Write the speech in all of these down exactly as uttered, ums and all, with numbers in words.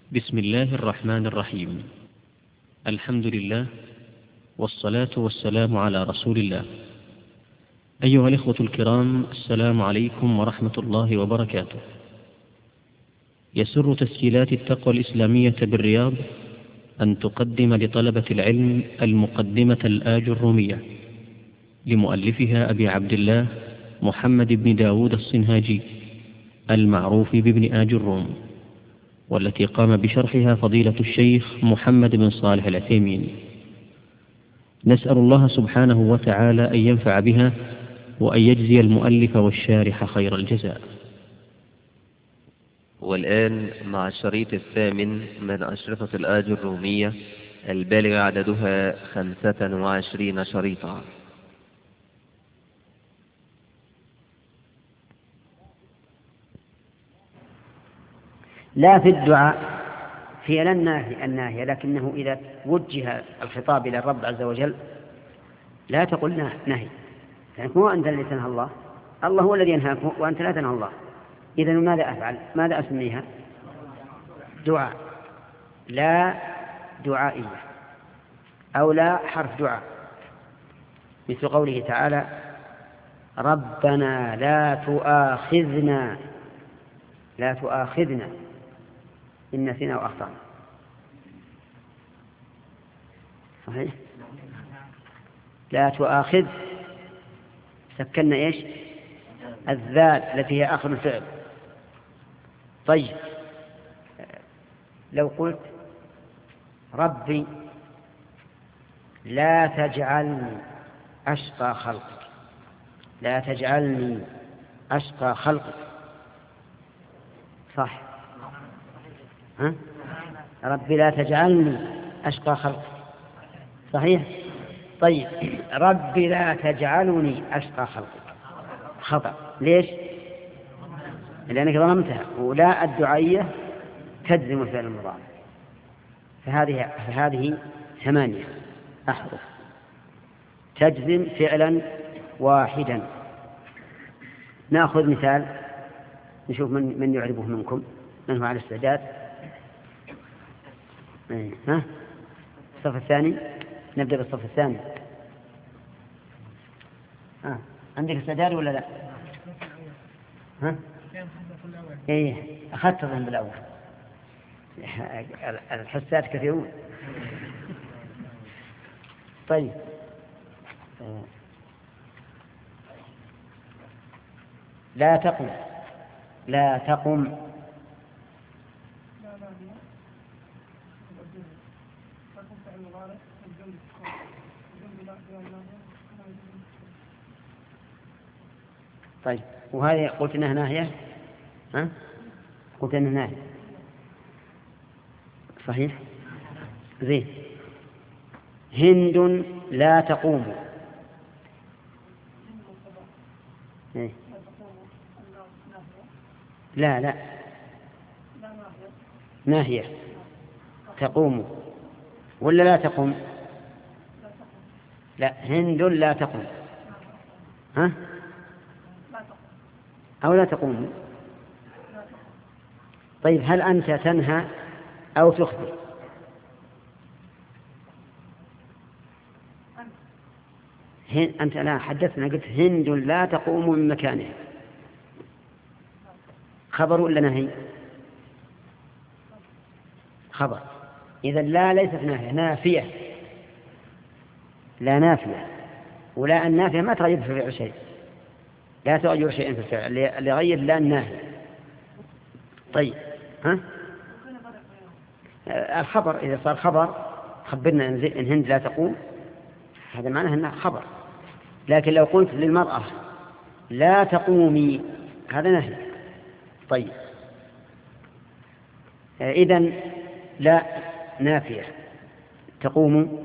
بسم الله الرحمن الرحيم. الحمد لله والصلاة والسلام على رسول الله. أيها الإخوة الكرام، السلام عليكم ورحمة الله وبركاته. يسر تسجيلات التقوى الإسلامية بالرياض أن تقدم لطلبة العلم المقدمة الآجرومية لمؤلفها أبي عبد الله محمد بن داود الصنهاجي المعروف بابن آجروم، والتي قام بشرحها فضيلة الشيخ محمد بن صالح العثيمين. نسأل الله سبحانه وتعالى أن ينفع بها وأن يجزي المؤلف والشارح خير الجزاء. والآن مع الشريط الثامن من أشرطة الآجرومية البالغ عددها خمسة وعشرين شريطا. لا في الدعاء فعل الناهي الناهية، لكنه إذا وجه الخطاب إلى الرب عز وجل لا تقل نهي، يعني هو أنت الذي تنهى الله، الله هو الذي ينهاك وأنت لا تنهى الله. إذن ماذا أفعل؟ ماذا أسميها؟ دعاء، لا دعائية أو لا حرف دعاء، مثل قوله تعالى ربنا لا تؤاخذنا لا تؤاخذنا إن نسينا وأخطأنا. صحيح؟ لا تؤاخذ سكننا إيش؟ الذال التي هي آخر الفعل. طيب لو قلت ربي لا تجعلني أشقى خلقك، لا تجعلني أشقى خلقك، صح؟ ها؟ ربي لا تجعلني أشقى خلقك، صحيح؟ طيب ربي لا تجعلني أشقى خلقك، خطأ. ليش؟ لأنك ظلمتها، ولا الدعائية تجزم الفعل المضارع. فهذه فهذه ثمانية أحرف تجزم فعلا واحدا. نأخذ مثال نشوف من من يعرفه منكم، من هو على استعداد؟ ها؟ الصف الثاني، نبدأ بالصف الثاني. ها؟ عندك استعداد ولا لا؟ ها؟ إيه أخذت الظن بالأول، الحسات كثيرون. طيب لا تقم، لا تقم، طيب وهذه قلت إنها ناهية، ها؟ قلت إنها ناهية، صحيح؟ زين. هند لا تقوم، إيه؟ لا لا ناهية تقوم ولا لا تقوم؟ لا، هند لا تقوم، ها؟ أو لا تقوم. طيب هل أنت تنهى أو تخبر؟ أنت لا حدثنا، قلت هند لا تقوم من مكانها، خبر ولا نهي؟ خبر. إذا لا ليست نافية، نافية، لا نافية، ولا النافية ما تغير في فعل شيء، لا تغير شيئا في الفعل، اللي غير لا النافية. طيب ها؟ الخبر إذا صار خبر خبرنا إن هند لا تقوم، هذا معناه أنه خبر. لكن لو قلت للمرأة لا تقومي هذا نهي. طيب إذن لا نافية تقوم،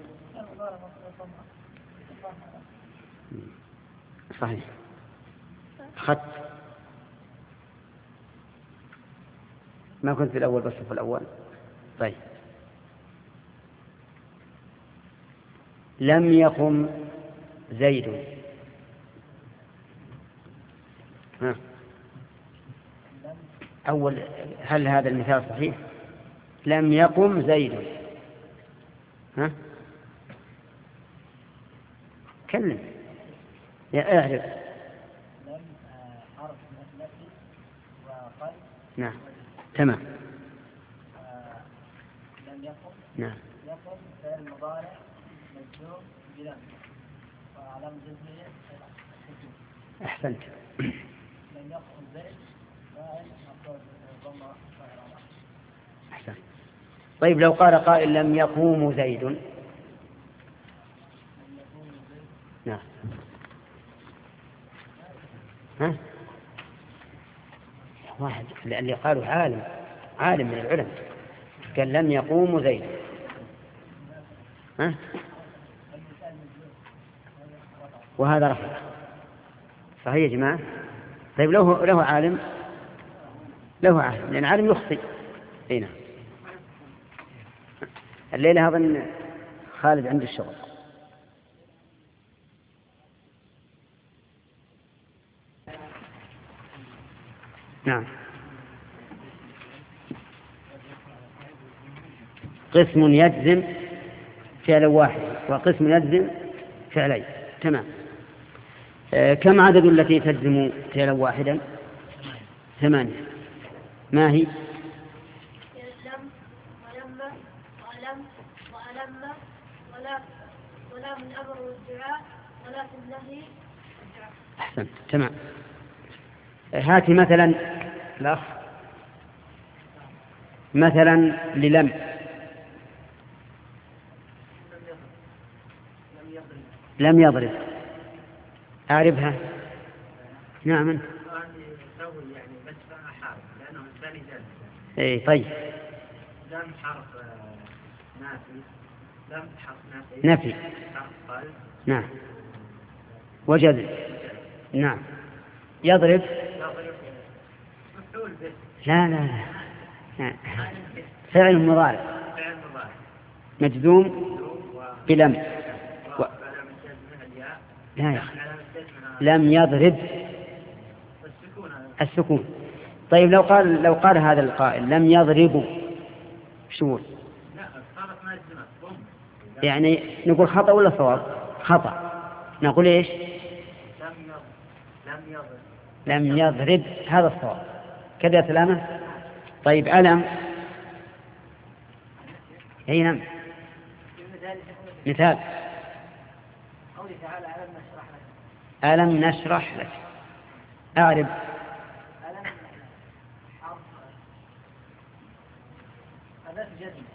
صحيح. خط ما كنت في الأول بس في الأول. طيب لم يقم زيد، ها أول، هل هذا المثال صحيح؟ لم يقم زيد. ها كلم يا اعرف. لم حرف نفي وقل. نعم تمام. لم يقم. نعم. يقم فعل مضارع مجزوم بلم وعلامة جزمه السكون. أحسنت. لم يقم زيد فاعل مفعول ضمه فاعل. أحسنت. طيب لو قال قائل لم يقوم زيد. نعم. ها واحد اللي قالوا عالم عالم من العلماء قال لم يقوم زيد. ها وهذا رفع. صحيح يا جماعة. طيب له له عالم له عالم لأن عالم يخطئ. اي نعم. الليلة أظن خالد عنده الشغل. نعم. قسم يجزم فعل واحد وقسم يجزم فعلين. تمام. آه كم عدد التي تجزم فعلا واحدا؟ ثمانية. ما هي؟ لم ولما وألم وألم ولا ولا من أمر والدعاء ولا في النهي والدعاء. أحسن. تمام. هاتي مثلا الأخ مثلا للم. لم يضرب. أعرفها. نعم. يعني بس حرف لأنه الثاني جزم. إيه طيب. لم حرف نافي. لم حرف نافي. نفي. حرف قلب. نعم. وجزم. نعم. يضرب. يضرب مفعول به. لا لا لا. فعل مضارع. فعل مضارع. مجزوم بلم. و... لا لم يضرب السكون. طيب لو قال لو قال هذا القائل لم يضربوا شو يعني نقول خطأ ولا صواب؟ خطأ. نقول ايش؟ لم يضرب هذا الصواب كذا يا سلامة. طيب ألم. اي نعم. مثال قوله تعالى ألم نشرح لك. ألم نشرح لك. أعرب. ألم حرف أداة جزم.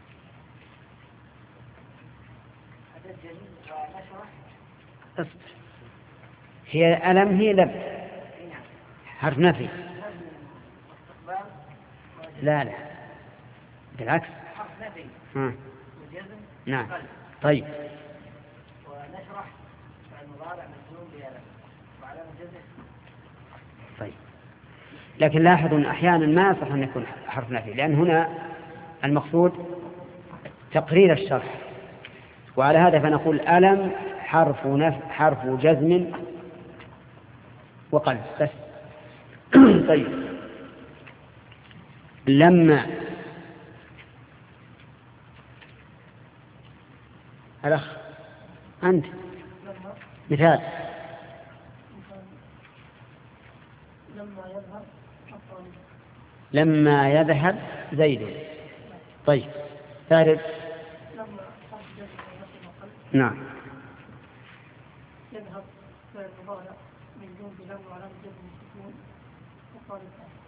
أداة جزم ونشرح. اصبر. هي ألم هي لم حرف نفي. لا لا بالعكس. حرف نفي. ها. وجزم. نعم. طيب. ونشرح المضارع مجزوم بألم وعلامة جزم. طيب لكن لاحظوا أن أحيانا ما يصح أن يكون حرف نفي لأن هنا المقصود تقرير الشرح. وعلى هذا فنقول ألم حرف نف حرف جزم وقلب بس. طيب لما الأخ أنت مثال لما يذهب زيد. طيب ثالث. نعم. يذهب فعل مضارع مجزوم بلم وعلامة جزم السكون وقال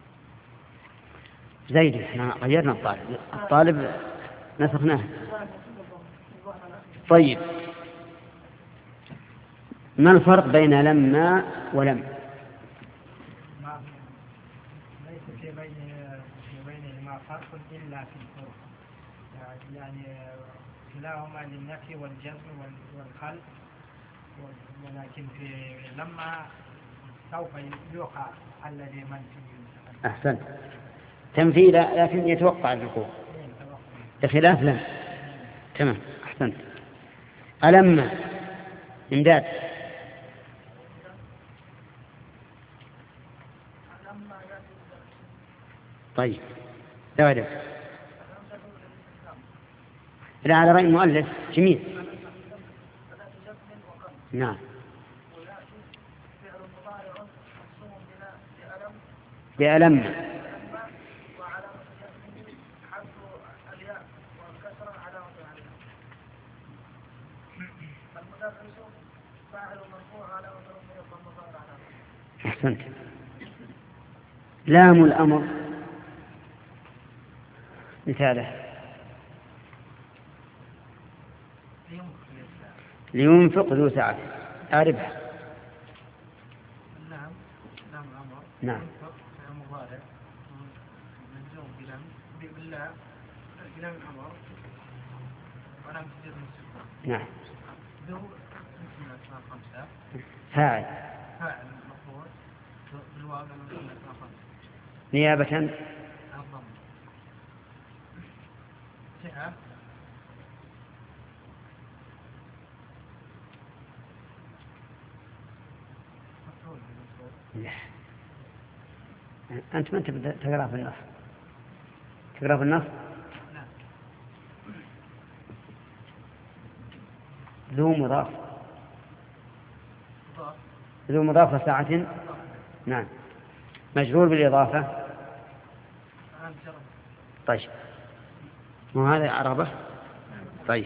زيد. احنا غيرنا الطالب الطالب نسخناه. طيب ما الفرق بين لما ولم؟ ليس في بين في بينهما فرق إلا في الحروف. يعني كلاهما للنفي والجزم والخلق ولكن في لما سوف يوقع الذي منفي. أحسن. تنفي لا لكن يتوقع الوقوع بخلاف لم. تمام. أحسنت. ألم إمداد. طيب تعرف لا، على رأي المؤلف جميل. نعم. بألم. أحسنت. لام الأمر مثاله لينفق ذو سعة. أعرفها. نعم. لام الأمر. نعم. مضارع مجزوم بلام بالله بلام الأمر ولام تجد من نعم. ذو اسم الأسماء خمسة. فاعل. فاعل مرفوع بالواو لأنه اسم الأسماء خمسة. نيابة الضم. سعة. لا. أنت ما أنت تقرأ في النص. تقرأ في النص. نعم. ذو مضاف. مضاف. ذو مضاف وساعة. نعم. مجرور بالإضافة. طيب، وهذا عربة. طيب،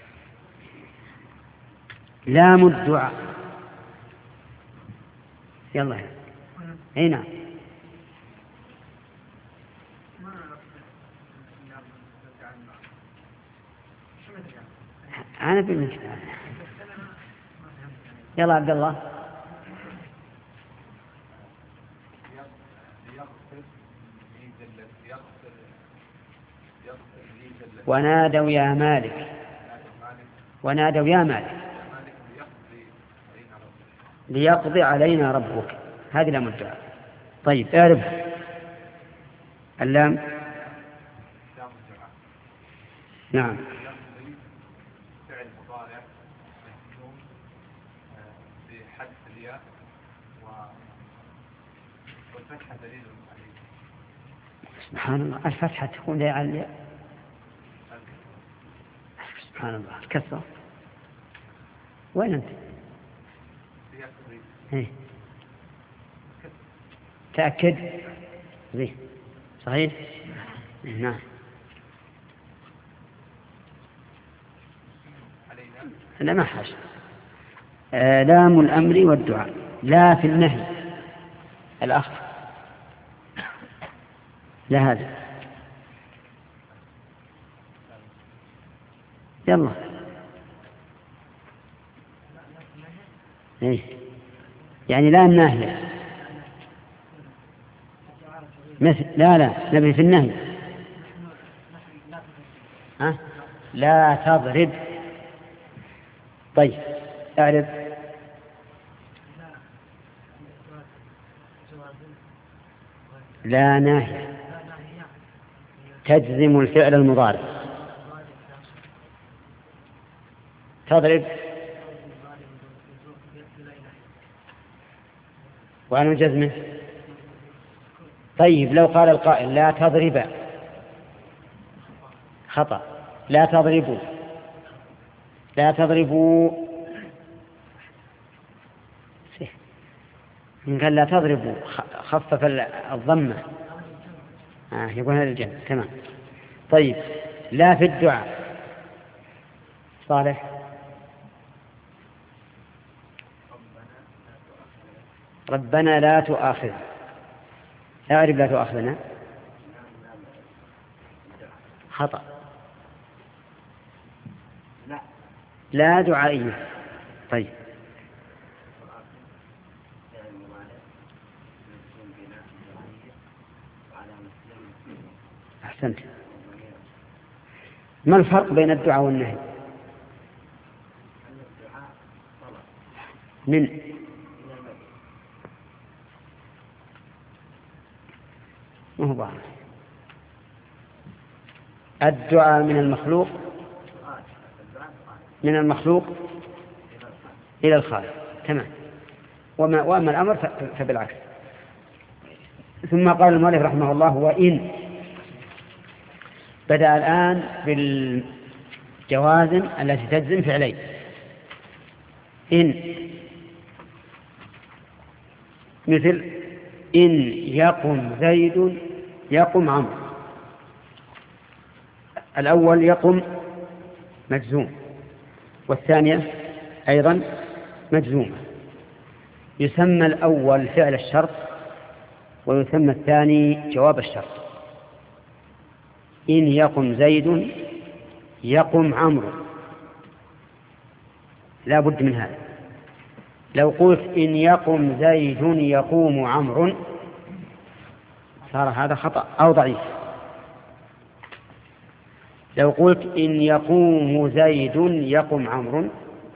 لام الدعاء. يلا هنا. أنا بالنسبة. يلا عبد الله. ونادوا يا مالك. ونادوا يا مالك ليقضي علينا ربك. هذه لام الدعاء. طيب، اعرف اللام. نعم. فعل مضارع مجزوم بحذف الياء والفتحة دليل عليه. سبحان الله، الفتحة تكون على الياء. سبحان الله، الكسرة. وين أنت؟ إيه؟ تأكد. زين. صحيح. نعم. لا، ما حاجة. آه لام الأمر والدعاء. لا في النهي. الأخ لا، هذا يلا. إيه؟ يعني لا الناهية. مثل لا لا نبي في النهي. ها؟ لا تضرب. طيب، أعرف. لا ناهية تجزم الفعل المضارع. تضرب وأنا جزمه. طيب، لو قال القائل لا تضرب، خطأ. لا تضربوا. لا تضربوا. إن قال لا تضربوا خفف الضمة. آه يقول هذا الجنة. تمام. طيب، لا في الدعاء. صالح. ربنا لا تؤاخذنا. أعرف لا تؤاخذنا. خطأ. لا دعائية. طيب، أحسنت. ما الفرق بين الدعاء والنهي؟ من ما هو بعض. الدعاء من المخلوق من المخلوق إلى الخالق. تمام. وما وأما الأمر فبالعكس. ثم قال المؤلف رحمه الله: وإن. بدأ الآن جوازم التي تجزم فعلين. إن مثل إن يقم زيد يقم عمرو. الأول يقم مجزوم، والثانية أيضا مجزومة. يسمى الأول فعل الشرط، ويسمى الثاني جواب الشرط. إن يقم زيد يقم عمرو، لا بد من هذا. لو قلت إن يقم زيد يقوم عمرو صار هذا خطأ أو ضعيف. لو قلت إن يقوم زيد يقم عمرو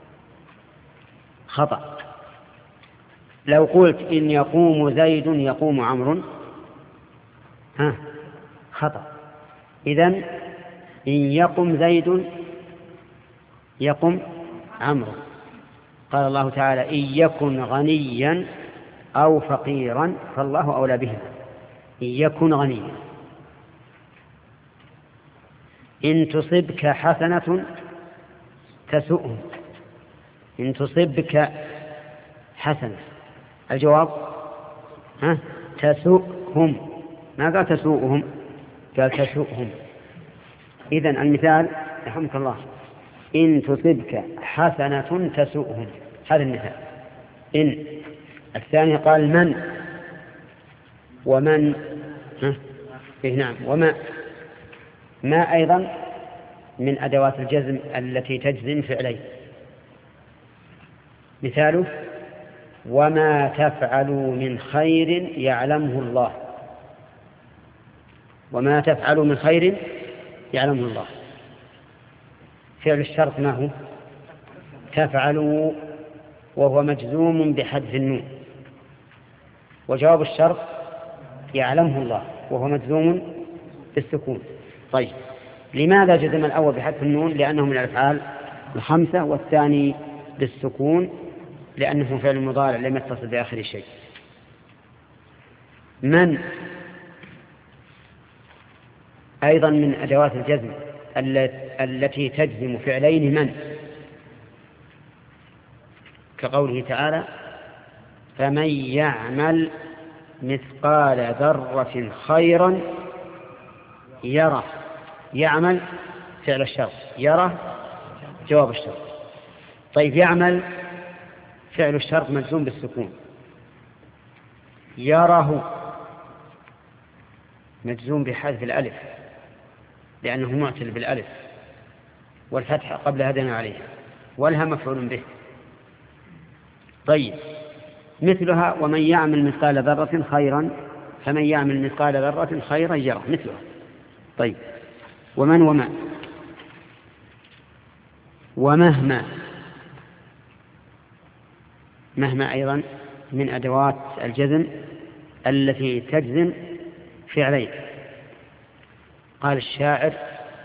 خطأ. لو قلت إن يقوم زيد يقوم عمرو ها خطأ. إذن إن يقم زيد يقم عمرو. قال الله تعالى إن يكن غنيا أو فقيرا فالله أولى بهما. إن يكن غنيا. إن تصبك حسنة تسؤهم. إن تصبك حسنة الجواب ها تسؤهم، ما قال تسوءهم، قال تسؤهم. إذن المثال رحمك الله إن تصبك حسنة تسؤهم، هذا المثال. إن الثاني قال من، ومن ها إيه نعم وما. ما أيضا من أدوات الجزم التي تجزم فعلين. مثاله وما تفعلوا من خير يعلمه الله. وما تفعلوا من خير يعلمه الله. فعل الشرط ما هو؟ تفعلوا، وهو مجزوم بحذف النون. وجواب الشرط يعلمه الله، وهو مجزوم بالسكون. طيب لماذا جزم الأول بحذف النون؟ لأنه من الأفعال الخمسة، والثاني بالسكون لأنه فعل مضارع لم يتصل بآخر شيء. من أيضا من أدوات الجزم التي تجزم فعلين من، كقوله تعالى فمن يعمل مثقال ذرة خيرا يره. يعمل فعل الشرط، يره جواب الشرط. طيب يعمل فعل الشرط مجزوم بالسكون، يره مجزوم بحذف الألف لأنه معتل بالألف، والفتحة قبل هدنا عليها، والها مفعول به. طيب مثلها ومن يعمل مثقال ذرة خيرا، فمن يعمل مثقال ذرة خيرا يره مثلها. طيب ومن وما ومهما. مهما أيضا من أدوات الجزم التي تجزم فعلين. قال الشاعر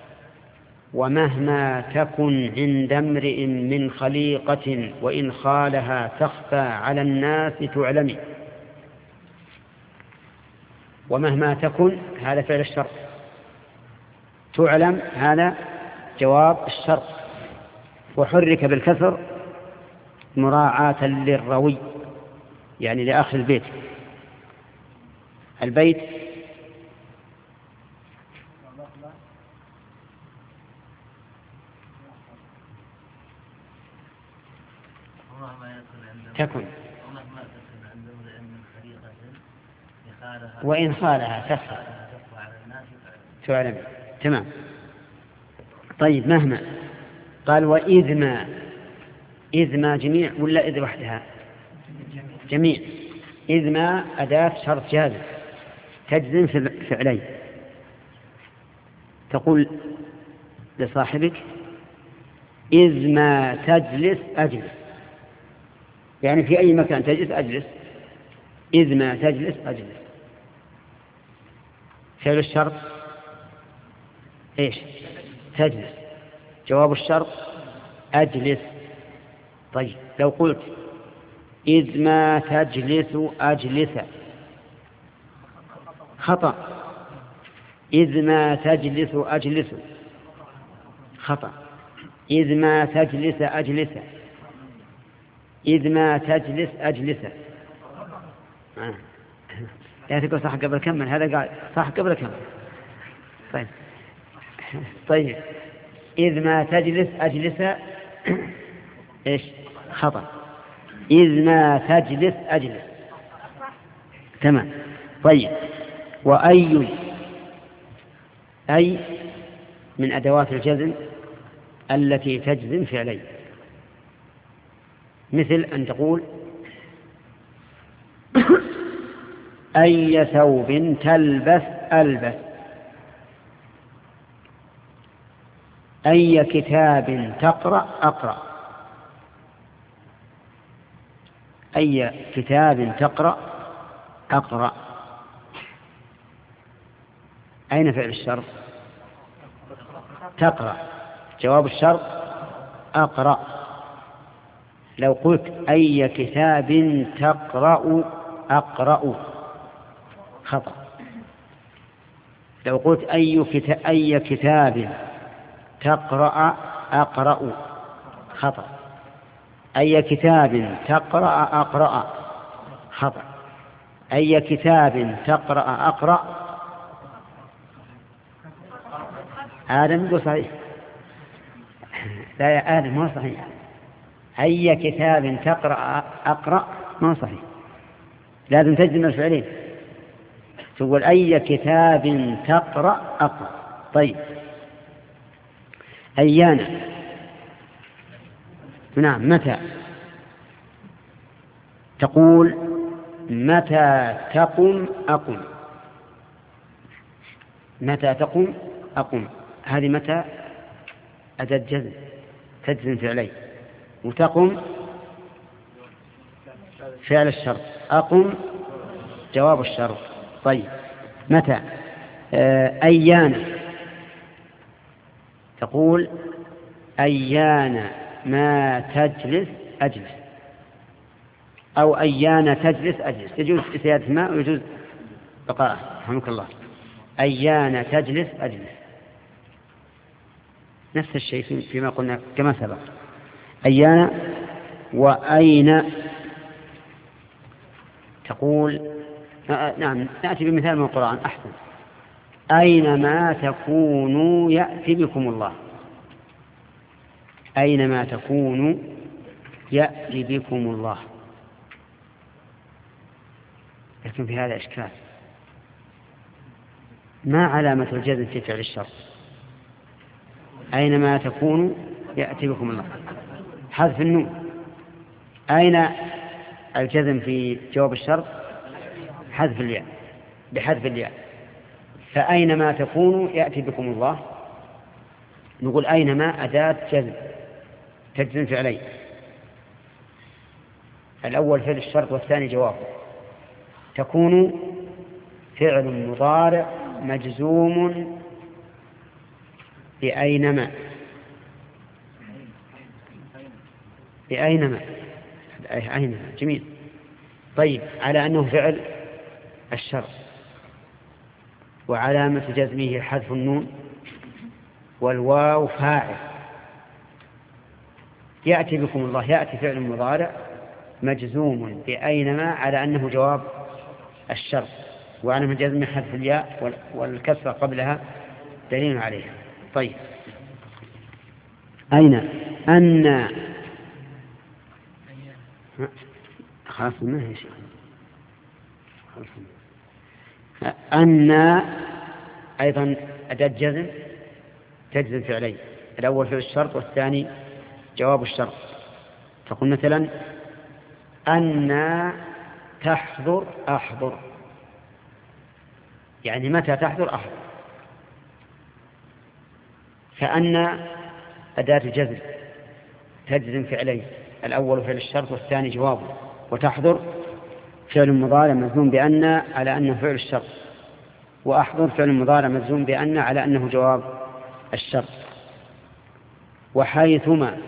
ومهما تكن عند امرئ من خليقة وإن خالها تخفى على الناس تعلمي. ومهما تكن هذا فعل الشرط، تعلم هذا جواب الشرط، وحرك بالكسر مراعاة للروي يعني لآخر البيت. البيت تكن وإن خالها تخفى تعلم. تمام. طيب مهما قال وإذ ما. إذ ما جميع ولا إذ وحدها؟ جميع. إذ ما أداة شرط جازم تجزم في فعلين. تقول لصاحبك إذ ما تجلس أجلس، يعني في أي مكان تجلس أجلس. إذ ما تجلس أجلس. فعل الشرط إيش؟ تجلس. جواب الشرط أجلس. طيب لو قلت إذ ما تجلس أجلس خطأ. إذ ما تجلس أجلس خطأ. إذ ما تجلس أجلس، إذ ما تجلس أجلس. آه. لا تقول صح قبل كمل، هذا قال صح قبل كمل. طيب طيب إذ ما تجلس أجلس إيش خطأ، إذ ما تجلس أجلس. تمام. طيب وأي، أي من أدوات الجزم التي تجزم فعلين، مثل أن تقول أي ثوب تلبس ألبس، أي كتاب تقرأ أقرأ، أي كتاب تقرأ أقرأ. أين فعل الشرط؟ تقرأ. جواب الشرط أقرأ. لو قلت أي كتاب تقرأ أقرأ خطأ. لو قلت أي كتاب, أي كتاب تقرأ أقرأ خطأ. أي كتاب تقرأ أقرأ خطأ. أي كتاب تقرأ أقرأ. آدم يقول صحيح. لا يا آدم ما صحيح. أي كتاب تقرأ أقرأ ما صحيح، لازم تجزم الفعلين، تقول أي كتاب تقرأ أقرأ. طيب أيانا، نعم متى، تقول متى تقم أقم، متى تقم أقم. هذه متى أداة جزم تجزم فعلين، وتقم فعل الشرط، أقم جواب الشرط. طيب متى أيانا، تقول أيانا ما تجلس أجلس، أو أيانا تجلس أجلس، يجوز زيادة ما ويجوز بقاء. رحمك الله. أيانا تجلس أجلس، نفس الشيء فيما قلنا كما سبق. أيانا. وأين، تقول آه نعم نأتي بمثال من القرآن أحسن. أينما تكونوا يأتي بكم الله، أينما تكونوا يأتي بكم الله. لكن في هذا إشكال، ما علامة الجزم في فعل الشرط؟ أينما تكونوا يأتي بكم الله، حذف النون. أين الجزم في جواب الشرط؟ حذف الياء، بحذف الياء. فأينما تكونوا يأتي بكم الله، نقول أينما أداة جزم تجزم فعلين، الأول فعل الشرط والثاني جوابه. تكون فعل مضارع مجزوم بأينما، بأينما أينما. جميل. طيب على أنه فعل الشرط، وعلامة جزمه حذف النون، والواو فاعل. يأتي بكم الله، يأتي فعل مضارع مجزوم بأينما على أنه جواب الشرط، وعلامة جزمه حذف الياء والكسرة قبلها دليل عليها. طيب أين، أن، خلاص ما هي شيء، أن أيضا أداة جزم تجزم فعلين، الأول فعل الشرط والثاني جواب الشرط. تقول مثلا أن تحضر أحضر، يعني متى تحضر أحضر. فأن أداة جزم تجزم فعلين، الأول فعل الشرط والثاني جوابه. وتحضر فعل مضارع مجزوم بأن على أنه فعل الشرط، وأحضر فعل مضارع مجزوم بأن على أنه جواب الشرط. وحيثما،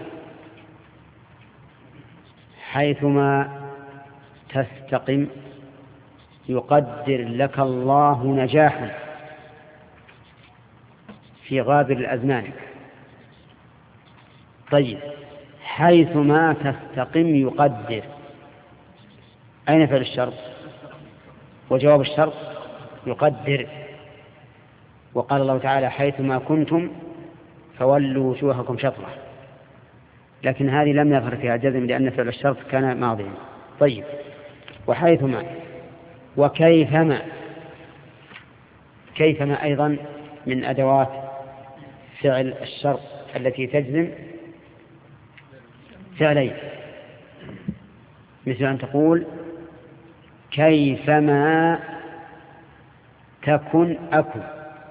حيثما تستقم يقدر لك الله نجاحا في غابر الأزمان. طيب، حيثما تستقم يقدر، أين فعل الشرط؟ وجواب الشرط يقدر. وقال الله تعالى حيثما كنتم فولوا وجوهكم شطرة، لكن هذه لم يظهر فيها جزم لأن فعل الشرط كان ماضيا. طيب، وحيثما وكيفما، كيفما أيضا من أدوات فعل الشرط التي تجزم فعلين، مثل أن تقول كيفما تكن أكن،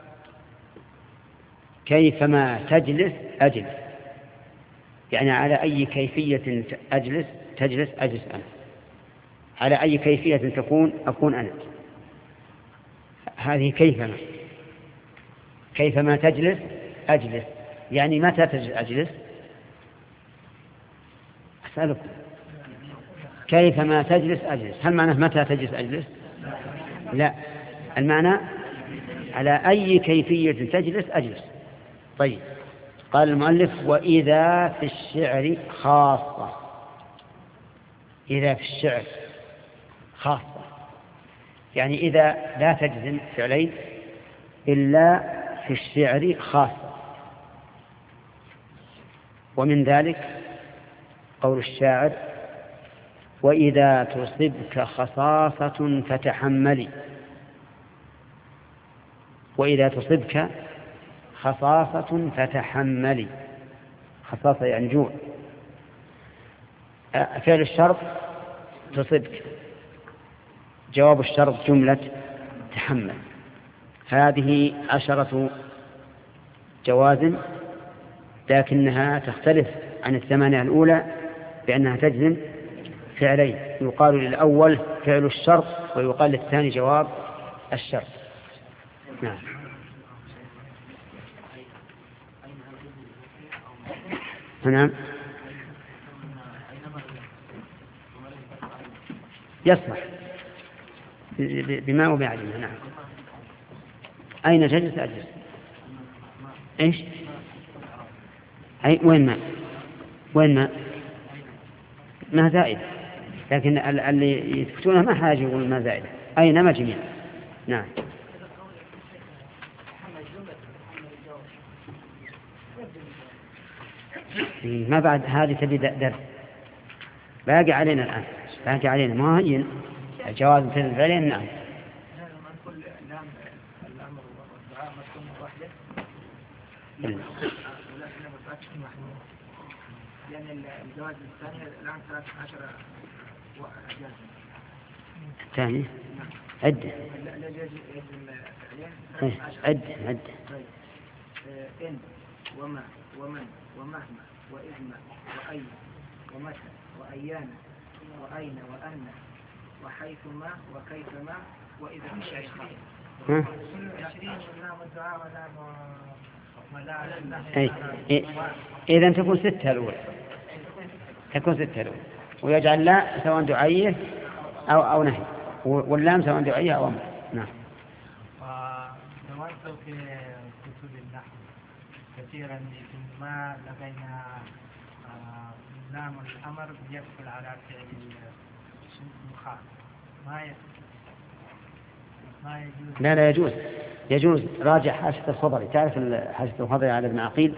كيفما تجلس أجلس، يعني على أي كيفية أجلس تجلس أجلس أنا، على أي كيفية تكون أكون أنا. هذه كيفما، كيفما تجلس أجلس، يعني متى تجلس أجلس؟ أسألكم، كيفما تجلس أجلس، هل معناه متى تجلس أجلس؟ لا، المعنى على أي كيفية تجلس أجلس. طيب، قال المؤلف وإذا في الشعر خاصة، إذا في الشعر خاصة يعني إذا لا تجزم فعلين إلا في الشعر خاصة. ومن ذلك قول الشاعر وإذا تصبك خصاصة فتحملي، وإذا تصبك خصاصة فتحملي، خصاصة يعني جوع. فعل الشرط تصبك، جواب الشرط جملة تحمل. هذه عشرة جوازم، لكنها تختلف عن الثمانية الأولى بأنها تجزم فعلين، يقال للأول فعل الشرط ويقال للثاني جواب الشرط. نعم. نعم، يصلح بما وبعدها. نعم. أين تجلس أجلس؟ إيش؟ أي وين ما وين ما ما زائد، لكن اللي يثبتونه ما حاجة يقول ما زائد، أينما جميعا. نعم. ما بعد هذه تبي درس باقي علينا الآن، باقي علينا ما هي جواز مثل الفعلين. نعم. لأن الجواز الثاني الآن ثلاث عشر وأجازة. الثاني عدة. عدة عدة. إن وما ومن ومهما وإذما وأين ومتى وأيان وأين وأن وحيثما وكيفما وإذا الشيء خاص. إذا تكون ستة الأولى، تكون ستة الأولى، ويجعل لا سواء دعائية أو أو نهي، واللام سواء دعائية أو أمر. نعم. ودرست في كتب النحو كثيرا ما لدينا لام الأمر يدخل على فعل المخاطب، ما ما يجوز. لا لا يجوز، يجوز. راجع حاشية الخضري، تعرف حاشية الخضري على ابن عقيل؟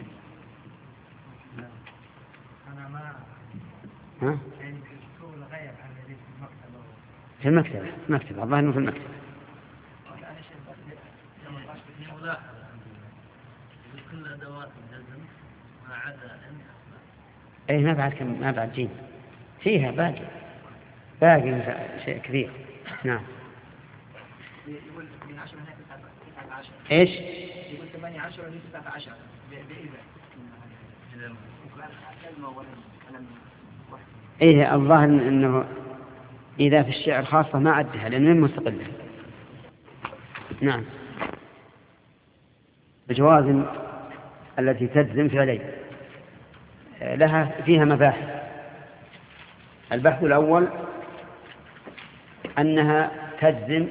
أنا ما ها؟ يعني في الشغل غير عن الذي في المكتبة. في المكتبة، مكتبة الظاهر إنه في المكتبة. أنا شيء بس في ملاحظة كل أدوات الجزم ما عدا أن أي ما بعد كم ما بعد جيم فيها باقي باقي شيء كثير. نعم. يقول من عشرة هنا تسعة عشر. إيش؟ يقول ثمانية عشر هنا تسعة عشر. بإذا. إيه الظاهر إنه إذا في الشعر خاصة ما عدها لأنه من مستقلة. نعم. الجوازم التي تجزم فعلين لها فيها مباحث. البحث الأول أنها تجزم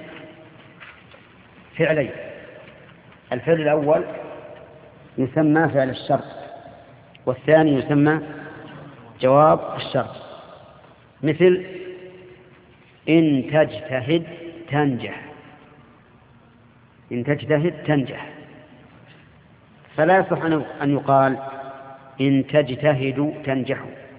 فعلين. الفعل الأول يسمى فعل الشرط والثاني يسمى جواب الشرط، مثل إن تجتهد تنجح، إن تجتهد تنجح، فلا يصح أن يقال إن تجتهد تنجح،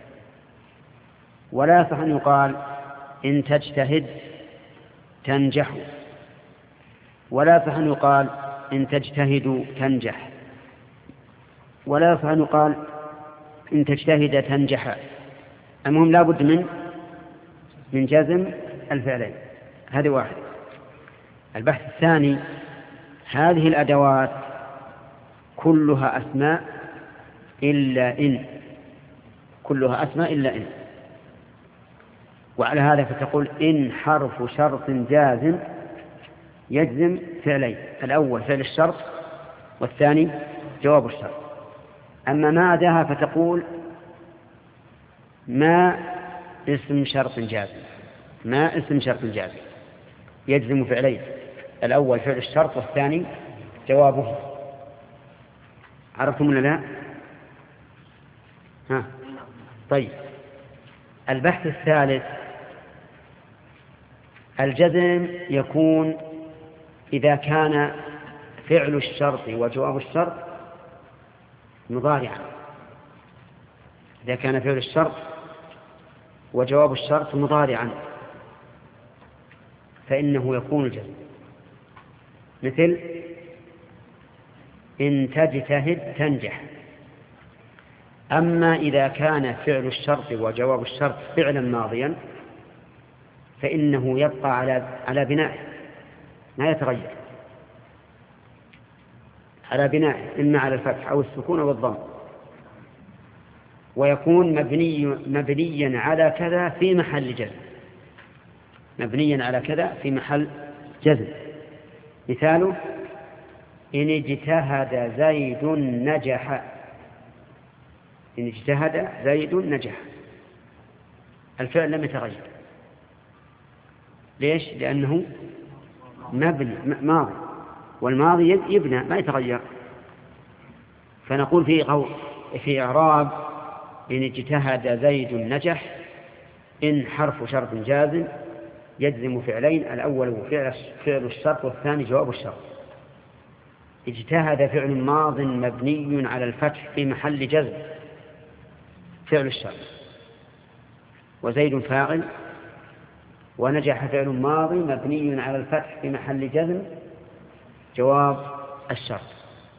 ولا يصح أن يقال إن تجتهد تنجح، ولا يصح أن يقال إن تجتهد تنجح، ولا يصح أن يقال إن تجتهد تنجح. المهم لا بد من من جزم الفعلين. هذه واحد. البحث الثاني: هذه الأدوات كلها أسماء إلا إن، كلها أسماء إلا إن، وعلى هذا فتقول إن حرف شرط جازم يجزم فعلين: الأول فعل الشرط، والثاني جواب الشرط. أما ما عداها فتقول ما اسم شرط جازم، ما اسم شرط جازم يجزم فعلين: الأول فعل الشرط، والثاني جوابه. عرفتم ولا لا؟ ها. طيب، البحث الثالث: الجزم يكون إذا كان فعل الشرط وجواب الشرط مضارعا. إذا كان فعل الشرط وجواب الشرط مضارعا فإنه يكون الجزم، مثل إن تجتهد تنجح. أما إذا كان فعل الشرط وجواب الشرط فعلا ماضيا فإنه يبقى على على بنائه، لا يتغير، على بنائه إما على الفتح أو السكون أو الضم، ويكون مبني مبنيا على كذا في محل جزم، مبنيا على كذا في محل جزم. مثاله: إن اجتهد زيد نجح، إن اجتهد زيد نجح، الفعل لم يتغير. ليش؟ لأنه مبني ماضي، والماضي يبنى ما يتغير. فنقول في قول في إعراب إن اجتهد زيد نجح: إن حرف شرط جازم يجزم فعلين: الأول فعل الشرط، والثاني جواب الشرط. اجتهد فعل ماض مبني على الفتح في محل جزم فعل الشرط، وزيد فاعل، ونجح فعل ماضي مبني على الفتح في محل جزم جواب الشرط.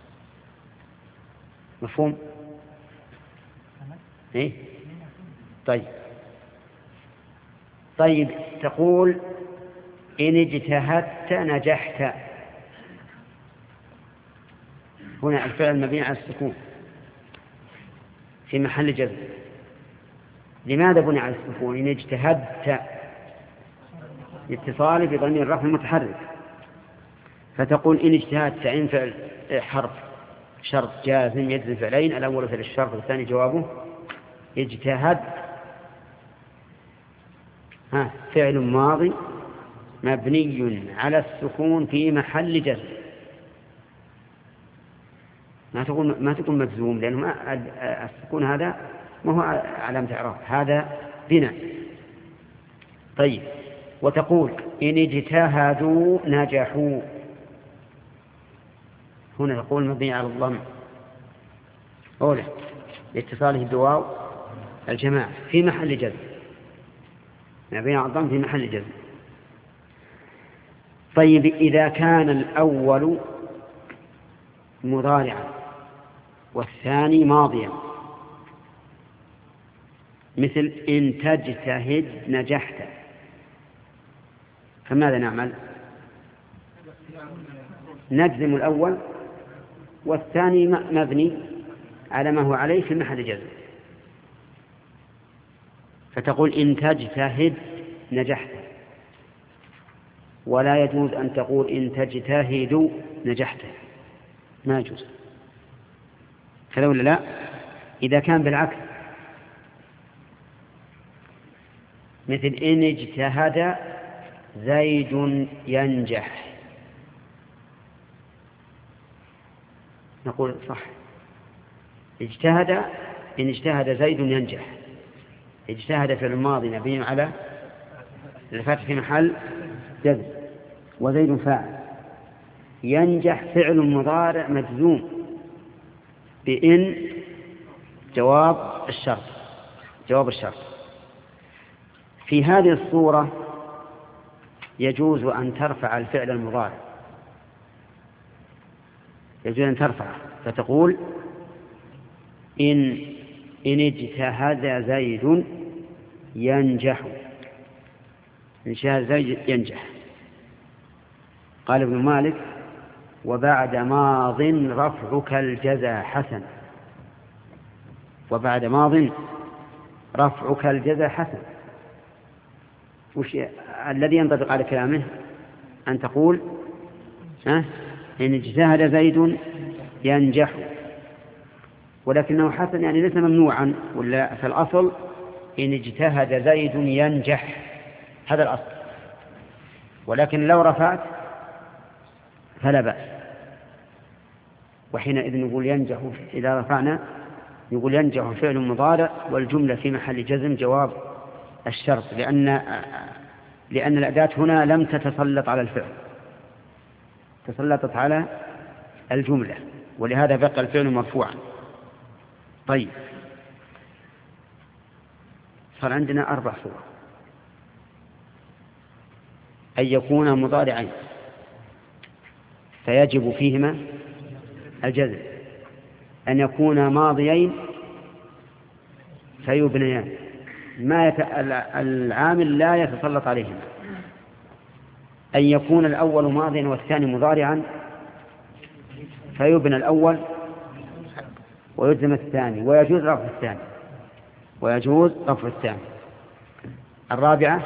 مفهوم؟ إيه؟ طيب طيب تقول إن اجتهدت نجحت، هنا الفعل مبني على السكون في محل جزم. لماذا بني على السكون؟ إن اجتهدت اتصال بضمير الرفع المتحرك، فتقول إن اجتهدت إن فعل حرف شرط جازم يجزم فعلين: الأول فعل الشرط، والثاني جوابه. اجتهد ها فعل ماضي مبني على السكون في محل جزم. ما تقول ما تقول مجزوم، لأنه ما السكون هذا ما هو علامة إعراب، هذا بناء. طيب، وتقول إن اجتهدوا نجحوا، هنا تقول مبني على الضم أولا لاتصاله بواو الجماعة في محل جزم، مبني على الضم في محل جزم. طيب، إذا كان الأول مضارعا والثاني ماضيا، مثل إن تجتهد نجحت، فماذا نعمل؟ نجزم الأول، والثاني مبني على ما هو عليه في محل جزم. فتقول إن تجتهد نجحت، ولا يجوز أن تقول إن تجتهد نجحت، ما يجوز. كذا ولا لا؟ إذا كان بالعكس، مثل إن اجتهد زيد ينجح، نقول صح، اجتهد إن اجتهد زيد ينجح. اجتهد في الماضي مبني على الفتح في محل جزم وزيد فاعل. ينجح فعل مضارع مجزوم بإن جواب الشرط جواب الشرط. في هذه الصورة يجوز أن ترفع الفعل المضارع، يجوز أن ترفعه فتقول إن إن اجتهد زيد ينجح. إن اجتهد زيد ينجح. قال ابن مالك وبعد ماض رفعك الجزا حسن. وبعد ماض رفعك الجزا حسن. وش الذي ينطبق على كلامه؟ أن تقول ها إن اجتهد زيد ينجح، ولكنه حسن يعني ليس ممنوعا، ولا في الأصل إن اجتهد زيد ينجح، هذا الأصل. ولكن لو رفعت فلا بأس. وحينئذ نقول ينجح إذا رفعنا نقول ينجح فعل مضارع والجملة في محل جزم جواب الشرط، لأن لأن الأداة هنا لم تتسلط على الفعل، تسلطت على الجملة، ولهذا بقى الفعل مرفوعا. طيب صار عندنا أربع صور: أن يكون مضارعين فيجب فيهما الجزم، أن يكون ماضيين فيبنيان ما يت... العامل لا يتسلط عليهما، أن يكون الأول ماضيا والثاني مضارعا فيبنى الأول ويجزم الثاني، ويجوز رفع الثاني ويجوز رفع الثاني. الرابعة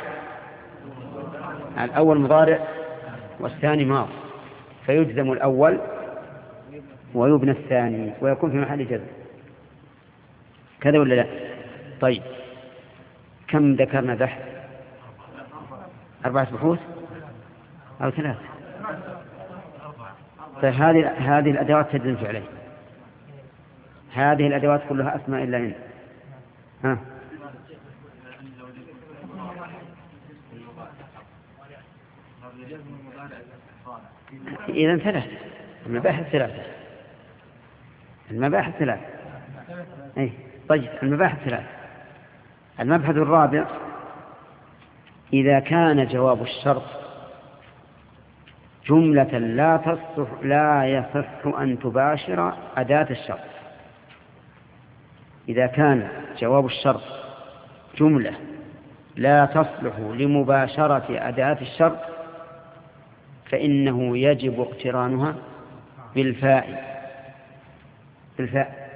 الأول مضارع والثاني ماض فيجزم الأول ويبنى الثاني ويكون في محل جزم. كذا ولا لا؟ طيب كم ذكرنا بحث؟ أربعة بحوث أو ثلاثة؟ طيب هذه هذه الأدوات تجزم فعليه. هذه الأدوات كلها أسماء إلا إن. ها إذن ثلاثة. المباحث ثلاثة. المباحث ثلاثة. أي طيب المباحث ثلاثة. المبحث الرابع: إذا كان جواب الشرط جملة لا تصح لا يصح أن تباشر أداة الشرط. إذا كان جواب الشرط جملة لا تصلح لمباشرة أداة الشرط فإنه يجب اقترانها بالفاء بالفاء.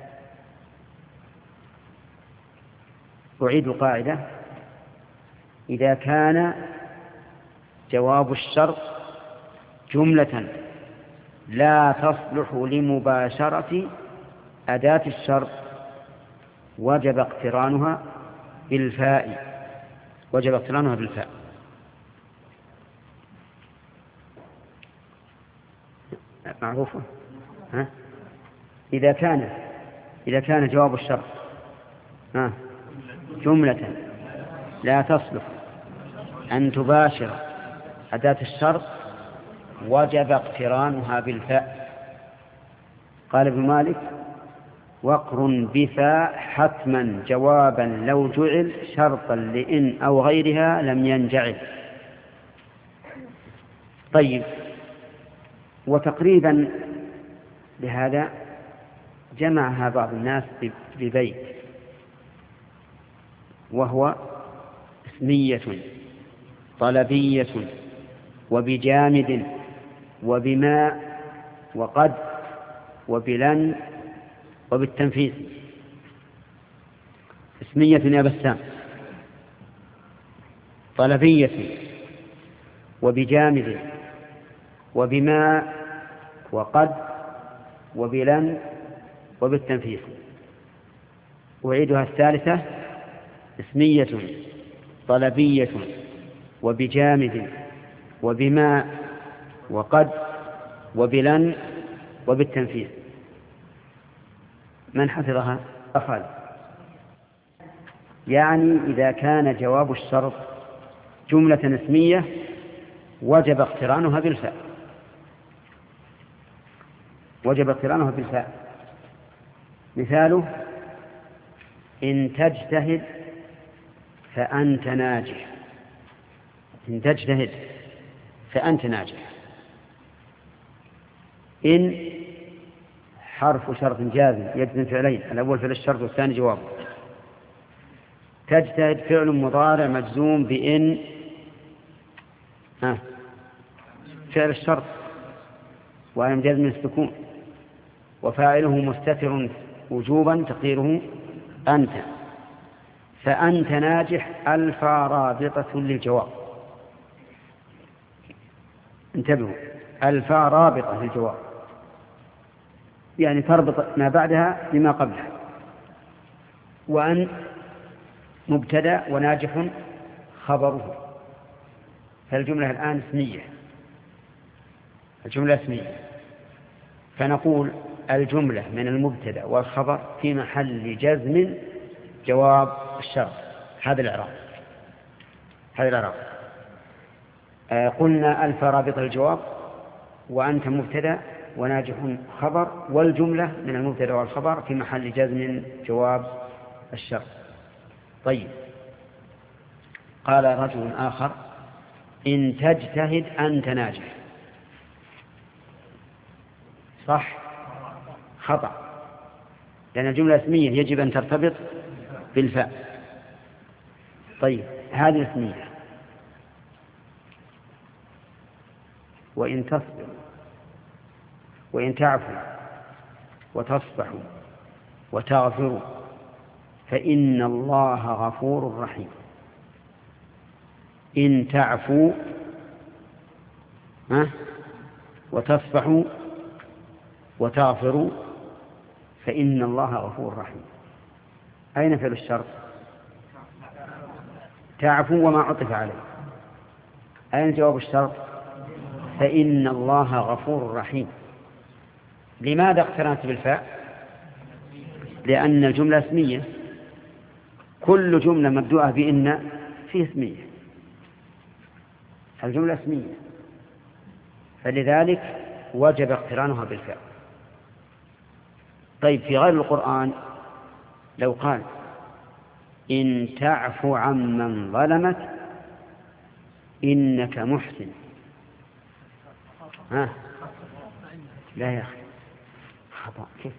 أعيد القاعدة: إذا كان جواب الشرط جملة لا تصلح لمباشرة أداة الشرط وجب اقترانها بالفاء وجب اقترانها بالفاء. معروفة؟ ها؟ إذا كان إذا كان جواب الشرط ها جملة لا تصلح أن تباشر أداة الشرط وجب اقترانها بالفاء. قال ابن مالك: وقر بفاء حتما جوابا لو جعل شرطا لإن أو غيرها لم ينجعل. طيب وتقريبا لهذا جمعها بعض الناس ببيت، وهو اسمية طلبية وبجامد وبما وقد وبلن وبالتنفيذ. اسمية يا بسام، طلبية وبجامد وبما وقد وبلن وبالتنفيذ. أعيدها الثالثة: اسمية طلبية وبجامد وبما وقد وبلن وبالتنفيذ. من حفظها؟ أخذ يعني إذا كان جواب الشرط جملة اسمية وجب اقترانها بالفاء وجب اقترانها بالفاء مثاله: إن تجتهد فأنت ناجح. إن تجتهد فأنت ناجح. إن حرف شرط جازم يجزم فعلين، الأول فعل الشرط والثاني جوابه. تجتهد فعل مضارع مجزوم بإن ها فعل الشرط وعلم جزم السكون، وفاعله مستتر وجوبا تقديره أنت. فأنت ناجح ألف رابطة للجواب. انتبهوا، ألف رابطة للجواب، يعني تربط ما بعدها بما قبلها. وأن مبتدأ وناجح خبره، فالجملة الآن اسمية، الجملة اسمية، فنقول الجملة من المبتدأ والخبر في محل جزم جواب الشرط. هذا الإعراب هذا الإعراب آه قلنا ألف رابط الجواب، وأنت مبتدأ وناجح خبر، والجملة من المبتدأ والخبر في محل جزم جواب الشرط. طيب، قال رجل آخر: إن تجتهد أنت ناجح. صح؟ خطأ، لأن الجملة اسمية يجب أن ترتبط بالفاء. طيب، هذه اسمية. وإن تصبر وإن تعفوا وتصفحوا وتغفروا فإن الله غفور رحيم. إن تعفوا ها وتصفحوا وتغفروا فإن الله غفور رحيم. أين فعل الشرط؟ تعفوا وما عطف عليه. أين جواب الشرط؟ فإن الله غفور رحيم. لماذا اقترنت بالفاء؟ لأن الجملة اسمية، كل جملة مبدوءة بإن فيه اسمية، الجملة اسمية، فلذلك وجب اقترانها بالفاء. طيب، في غير القرآن لو قال: إن تعفو عمن ظلمك إنك محسن. ها لا يا أخي، خطأ. كيف؟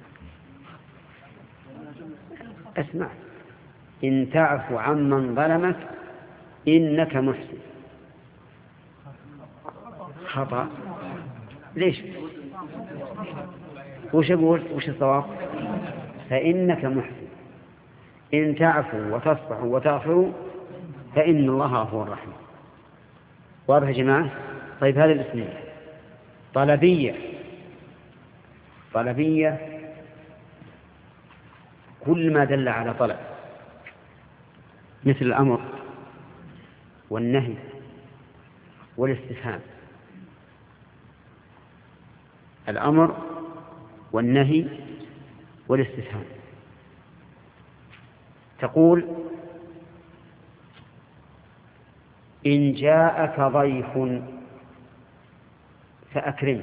اسمع: إن تعفو عمن ظلمك إنك محسن. خطأ. ليش؟ وش أقول؟ وش الصواب؟ فإنك محسن. إن تعفوا وتصفحوا وتغفروا فإن الله غفور رحيم. واضح يا جماعة؟ طيب، هذه الاسمية. طلبية طلبية كل ما دل على طلب، مثل الأمر والنهي والاستفهام. الأمر والنهي والاستفهام. تقول: إن جاءك ضيف فأكرمه.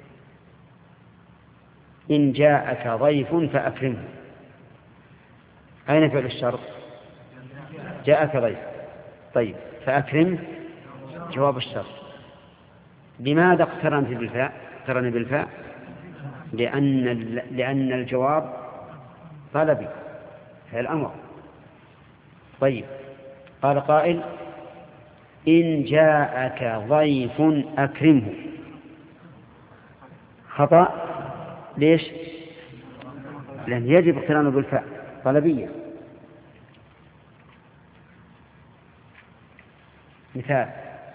إن جاءك ضيف فأكرمه. أين فعل الشرط؟ جاءك ضيف. طيب، فأكرمه جواب الشرط. لماذا اقترنت بالفاء؟ اقترن بالفاء لأن لأن الجواب طلبي، هي الأمر. طيب، قال قائل: إن جاءك ضيف أكرمه. خطأ. ليش؟ لأن يجب اقترانه بالفاء، طلبية. مثال: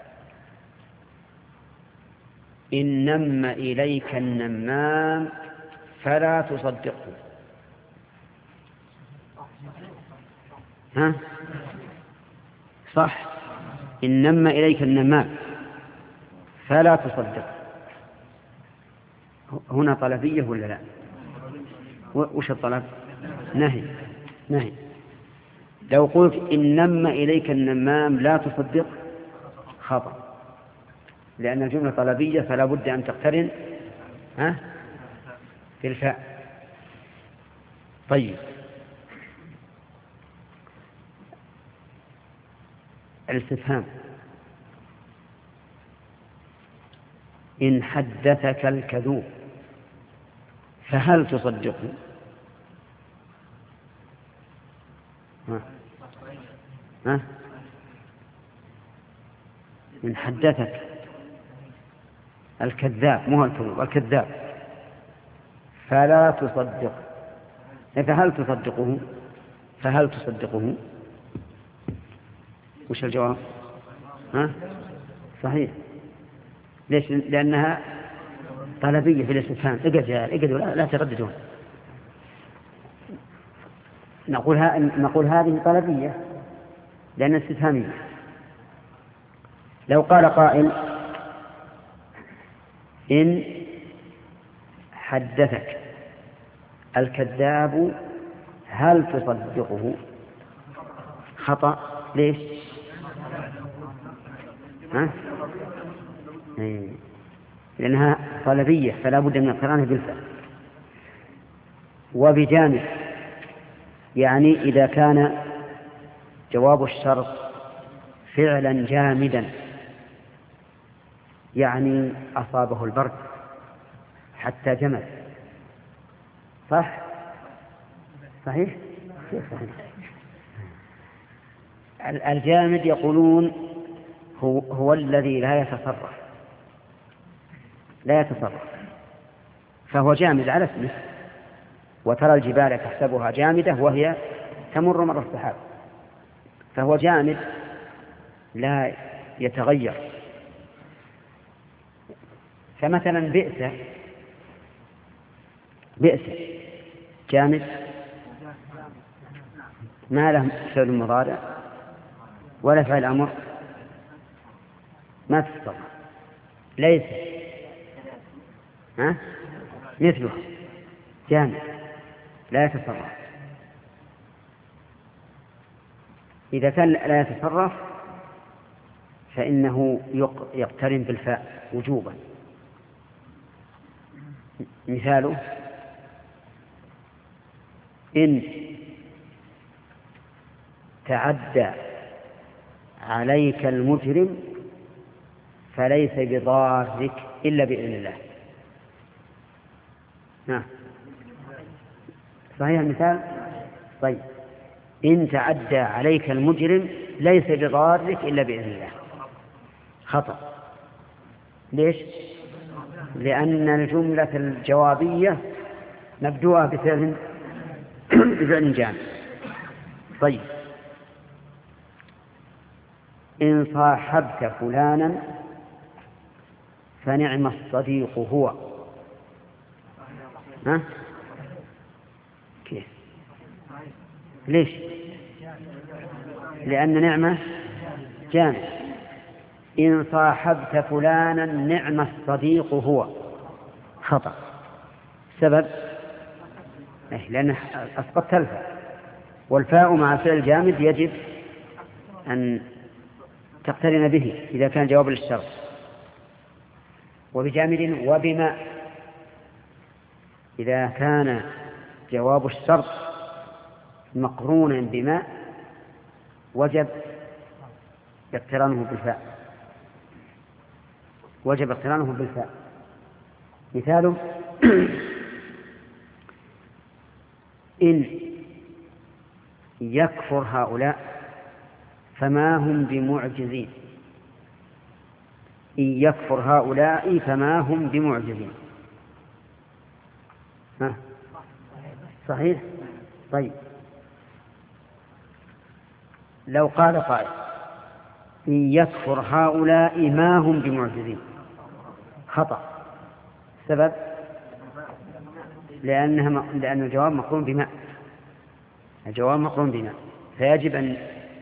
إن نم إليك النمام فلا تصدقه. ها؟ صح، إن نم إليك النمام فلا تصدقه. هنا طلبية ولا لا؟ وش الطلب؟ نهي. نهي لو قلت إن نم إليك النمام لا تصدق خطأ، لأن الجملة طلبية فلا بد أن تقترن ها في الفاء. طيب، الاستفهام: إن حدثك الكذوب فهل تصدقه؟ ها؟ ها؟ إن حدثك الكذاب، مو الكذوب، الكذاب، فلا تصدقه، فهل تصدقه؟ فهل تصدقه؟ وش الجواب؟ ها؟ صحيح. ليش؟ لأنها طلبية في الاستفهام. اقعد يا اقعد، لا, لا ترددون. نقول ها... نقول هذه طلبية لأنها استفهامية. لو قال قائل: إن حدثك الكذاب هل تصدقه؟ خطأ. ليش؟ ها؟ لأنها طلبية فلا بد من اقترانها بالفعل. وبجانب، يعني إذا كان جواب الشرط فعلا جامدا، يعني أصابه البرد حتى جمد. صح؟ صحيح؟ صحيح. الجامد يقولون هو, هو الذي لا يتصرف لا يتصرف فهو جامد على اسمه. وترى الجبال تحسبها جامدة وهي تمر مر السحاب، فهو جامد لا يتغير. فمثلا بئس بئس جامد، ما له فعل مضارع ولا فعل أمر، ما تتصرف. ليس ها مثله جامد لا يتصرف. إذا كان لا يتصرف فإنه يقترن بالفاء وجوبا. مثاله: إن تعدى عليك المجرم فليس بضارك إلا بإذن الله. نعم، صحيح المثال. طيب، إن تعدى عليك المجرم ليس بضارك إلا بإذن الله. خطأ. ليش؟ لأن الجملة الجوابية مبدوءة بفعل بفعل جامد. طيب، إن صاحبت فلانا فنعم الصديق هو. ها؟ كيف؟ ليش؟ لأن نعمة جامد. إن صاحبت فلانا نعم الصديق هو. خطأ. سبب؟ لأن أسقطت الفاء، والفاء مع فعل جامد يجب أن تقترن به إذا كان جواب للشرط. وبجامد وبما، إذا كان جواب الشرط مقرونا بما وجب اقترانه بالفاء وجب اقترانه بالفاء. مثاله: إن يكفر هؤلاء فما هم بمعجزين. إن يكفر هؤلاء فما هم بمعجزين. ها؟ صحيح؟ طيب، لو قال قائل: إن يكفر هؤلاء ما هم بمعجزين. خطأ. سبب؟ لأنها لأن الجواب مقرون بما الجواب مقرون بما فيجب أن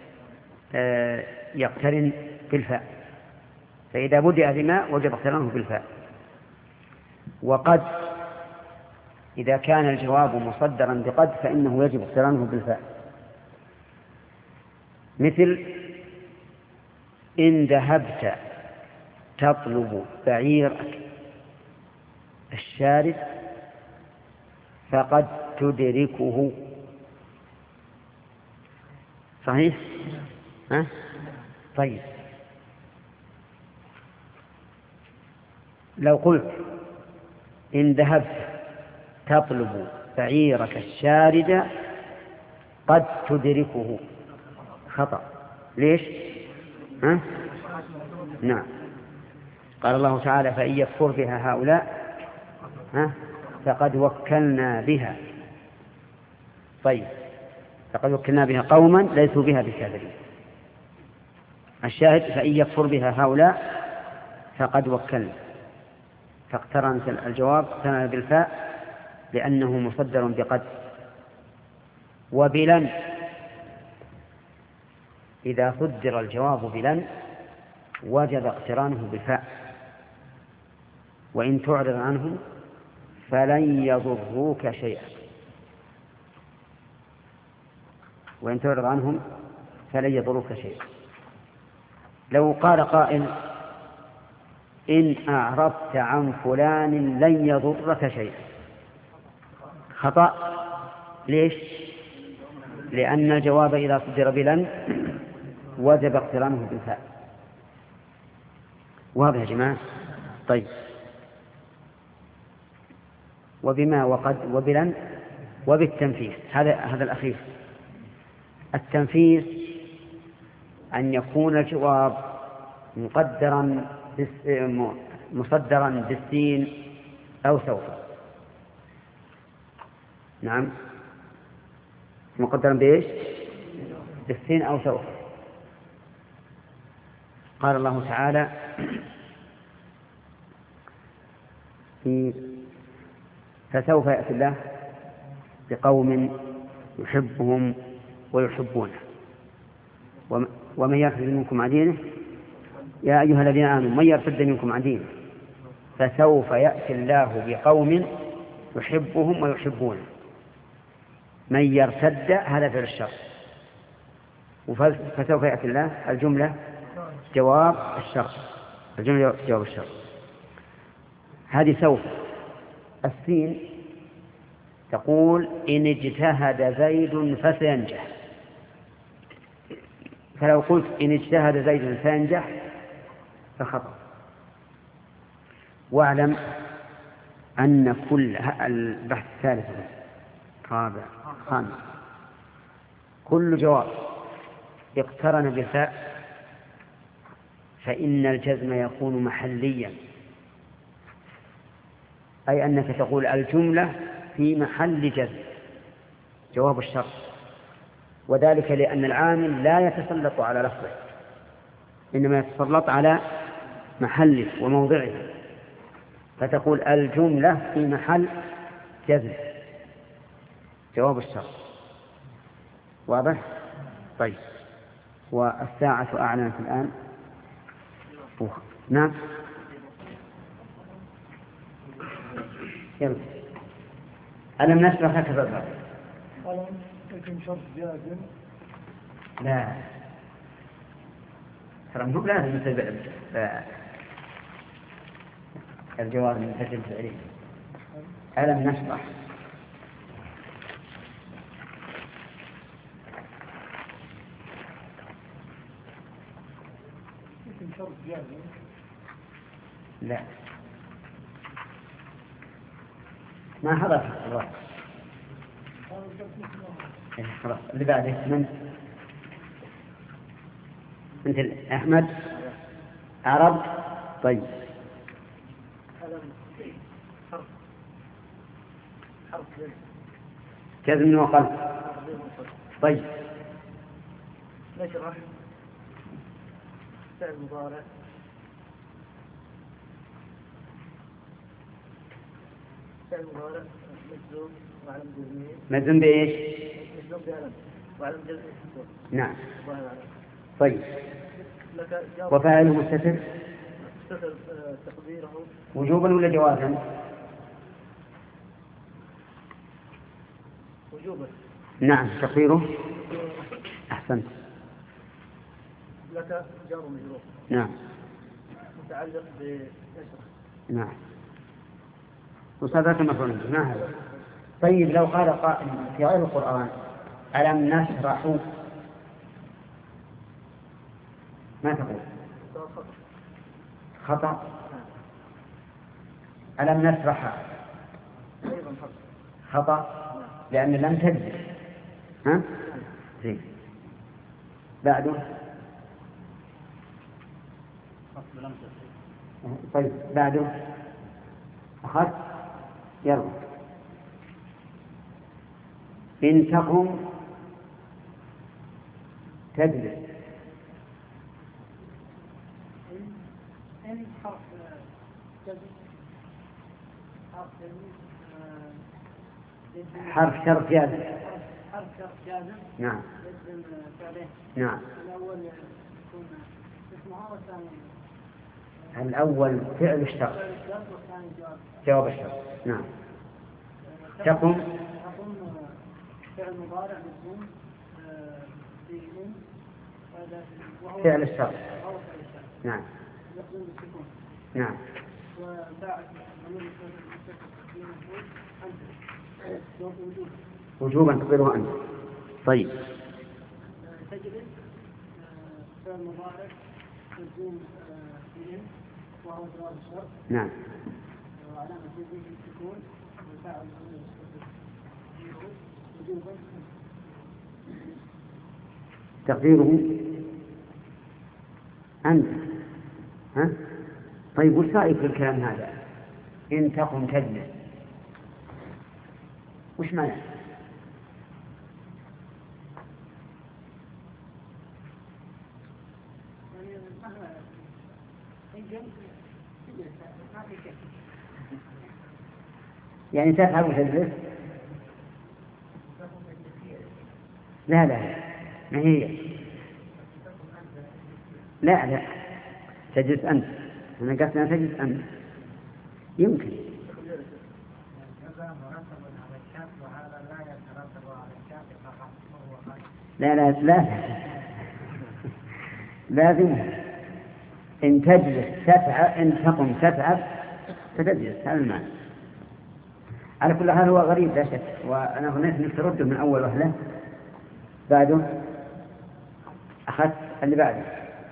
يقترن بالفاء. فإذا بدأ بما وجب اقترانه بالفاء. وقد إذا كان الجواب مصدرا بقد فإنه يجب اقترانه بالفاء. مثل إن ذهبت تطلب بعيرك الشارد فقد تدركه. صحيح؟ ها؟ طيب، لو قلت إن ذهبت تطلب بعيرك الشارد قد تدركه، خطأ. ليش؟ ها؟ نعم، قال الله تعالى فإن يكفر بها هؤلاء ها؟ فقد وكلنا بها. طيب، فقد وكلنا بها قوما ليسوا بها بكافرين. الشاهد فإن يكفر بها هؤلاء فقد وكلنا، فاقترن الجواب اقترن بالفاء لأنه مصدر بقد. وبلن إذا صدر الجواب بلن وجب اقترانه بالفاء. وإن تعرض عنهم فلن يضروك شيئا. وإن تعرض عنهم فلن يضروك شيئا. لو قال قائل إن أعرضت عن فلان لن يضرك شيئا، خطأ. ليش؟ لأن الجواب إذا صدر بلن وجب اقترانه بالفاء. واضح يا جماعة؟ طيب، وبما وقد وبلن وبالتنفيذ. هذا هذا الأخير. التنفيذ أن يكون الجواب مقدرا مصدرا بالسين أو سوف. نعم، مقدرا بإيش؟ بالسين أو سوف. قال الله تعالى في فسوف يأتي الله بقوم يحبهم ويحبونه ومن يرتد منكم عن دينه يا أيها الذين آمنوا من يرتد منكم عن دينه فسوف يأتي الله بقوم يحبهم ويحبونه. من يرتد هذا فعل الشر، فسوف يأتي الله الجملة جواب الشر، الجملة جواب الشر. هذه سوف. السين تقول إن اجتهد زيد فسينجح، فلو قلت إن اجتهد زيد فينجح فخطأ. واعلم أن كل البحث الثالث رابع خامس كل جواب اقترن بفاء فإن الجزم يكون محليا، أي أنك تقول الجملة في محل جزم جواب الشرط، وذلك لأن العامل لا يتسلط على لفظه إنما يتسلط على محله وموضعه، فتقول الجملة في محل جزم جواب الشرط. واضح؟ طيب، والساعة أعلنت الآن. نعم، يلا. ألم نشرح هكذا الباب؟ ألم يكن شرط جازم؟ لا، ترى مو لازم نتبع الجواب من فجل فعليه. ألم نشرح يكن شرط جازم؟ لا، ما حضر الوقت. خلاص، اللي بعده من مثل أحمد عرب. طيب، جزم وقلب. طيب، نشرح فعل مضارع فعل مضارع مجزوم وعلم جزمه. مجزوم بإيش؟ مجزوم بعلم وعلم جزمه. نعم. طيب، وفاعله مستتر تقديره وجوبا ولا جوازا؟ وجوبا. نعم، تقديره أحسنت لك جار ومجرور. نعم. متعلق بكسرة. نعم. وصفات المفعول به ما هذا؟ طيب لو قال قائل في غير القرآن ألم نشرح، ما تقول؟ خطأ. ألم نشرح خطأ لأن لم تجد. ها؟ زين. بعده. طيب بعده أخذت يلا. إن تقم تجلس. إن حرف جزم حرف حرف شرط جازم. حرف شرط جازم. نعم. يجزم فعله. نعم. الأول يكون اسمها والثاني الأول فعل الشرط والثاني جواب جواب الشرط. نعم. تقم تقوم فعل مضارع مجزوم بإن فعل الشرط. نعم. يقوم بالسكون. نعم. وباعث ضمير المستتر أنت وجوب وجوبا تقدره أنت. طيب. تجلس فعل مضارع مجزوم بإن وهو جواب الشرط. نعم. وعلامة جزمه السكون وباعث ضمير المستتر وجوبا تقديره أنت. ها؟ طيب وش رأيك في الكلام هذا؟ إن تقم تجلس وش معنى؟ يعني تفعل وتجلس؟ لا لا ما هي. لا لا تجلس أنت. أنا قلت أنا تجلس أنت يمكن. لا لا لا لازم إن تجلس تتعب إن تقم تتعب فتجلس. هذا المعنى. على كل حال هو غريب لا شك، وأنا هناك نرده من أول وهلة. بعده أخذت اللي بعده.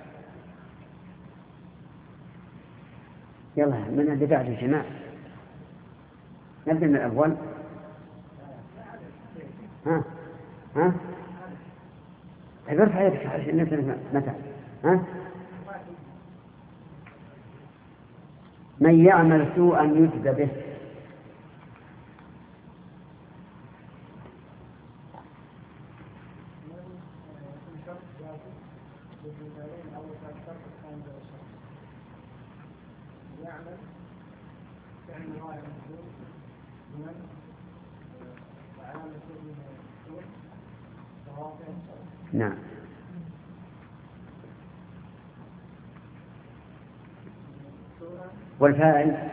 يلا من اللي بعده يا جماعة. نبدأ من الأول. ها ها ارفع يدك عشان نفهم متى. ها من يعمل سوءا يجزى به. نعم. والفاعل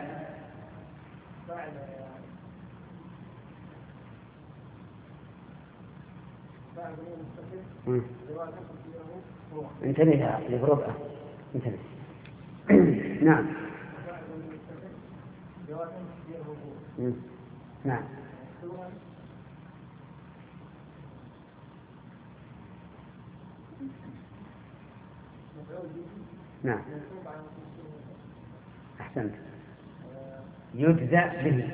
انتبه لغربة انتبه. نعم. نعم. نعم. أحسنت. يجزى به.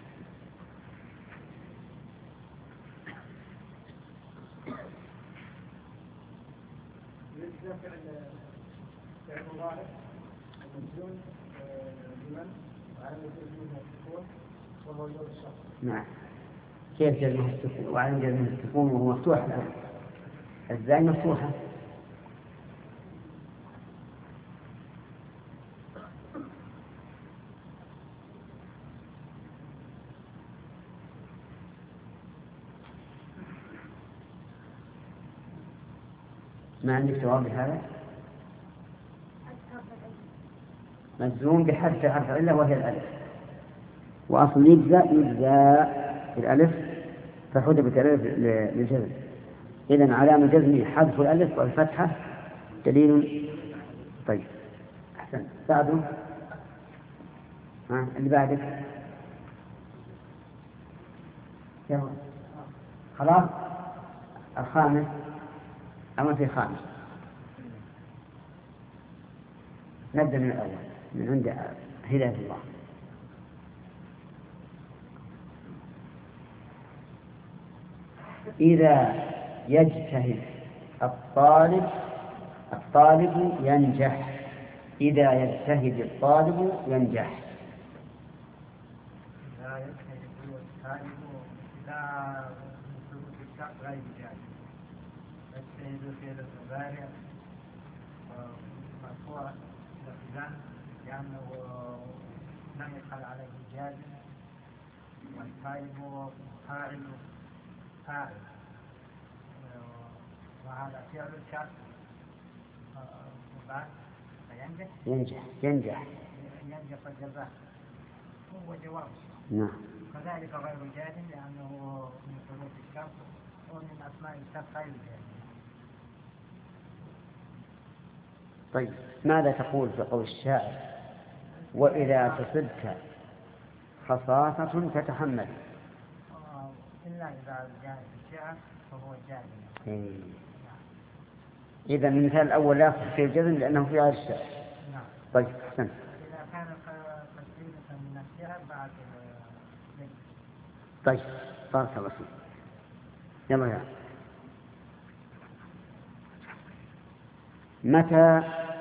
يجزى فعل فعل مضارع مجزوم بمن وعلى جزمه السكون وهو جواب الشرط. نعم. كيف جزمه السكون وعلى جزمه السكون وهو مفتوح الآن؟ الزاي مفتوحة. ما عندك جواب لهذا؟ مجزوم بحذف حرف العلة وهي الألف. وأصل يجزى يجزى بالألف فحذفت الألف للجزم. إذن علامة جزمه حذف الألف والفتحة دليل. طيب أحسن بعده. ها اللي بعدك يلا خلاص. الخامس أما في خامس نبدأ من الأول من عند هداية الله. إذا يجتهد الطالب الطالب ينجح. إذا يجتهد الطالب ينجح. لا يجتهد الطالب لا سلوك الشخص غير جاهز. يجتهد في المضارع مرفوع لفظا لأنه لم يدخل عليه جازم، والطالب فاعل فاعل وهذا فعل الشرط وبعد فينجح ينجح ينجح ينجح الجزاء هو جواب. نعم. كذلك غير جازم لأنه من شروط الشرط ومن أسماء الشرط غير جازم. طيب ماذا تقول في قول الشاعر وإذا تصدت خصاصة فتحمل؟ إلا إذا جاء الشعر فهو جازم. إيه. إذا المثال الأول لا يصح فيه الجزم لأنه في هذا الشعر. نعم. طيب أحسن. إذا كان قصيدة من الشعر بعد ذلك. طيب بارك الله فيك. يلا يا متى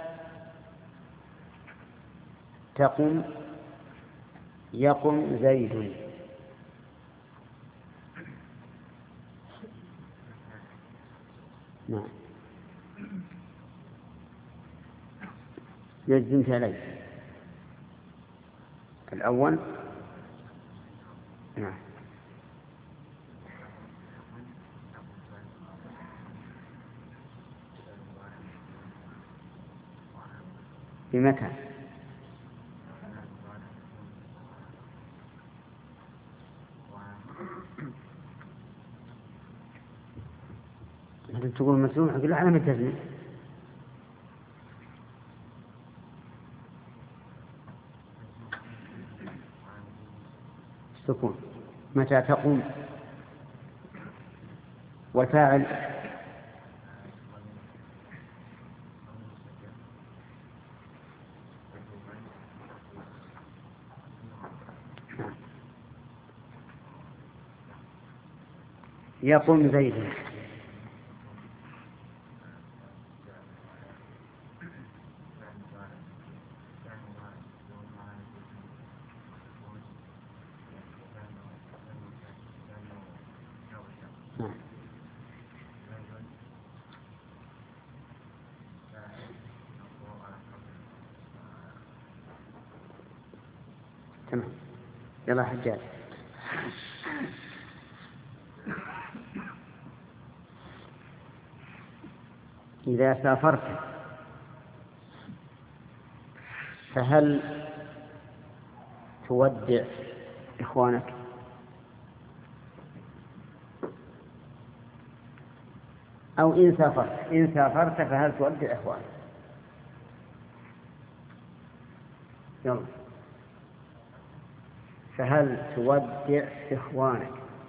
تقم يقم زيد؟ نعم يجزم عليه الأول. نعم بمتى؟ تقول مسلوم حق لا علامة تزمين. السكون. متى تقوم والفاعل يقوم زيد. تمام. يلا حجاج. إذا سافرت فهل تودع إخوانك؟ أو إن سافرت إن سافرت فهل تودع إخوانك؟ يلا. فهل تودع إخوانك؟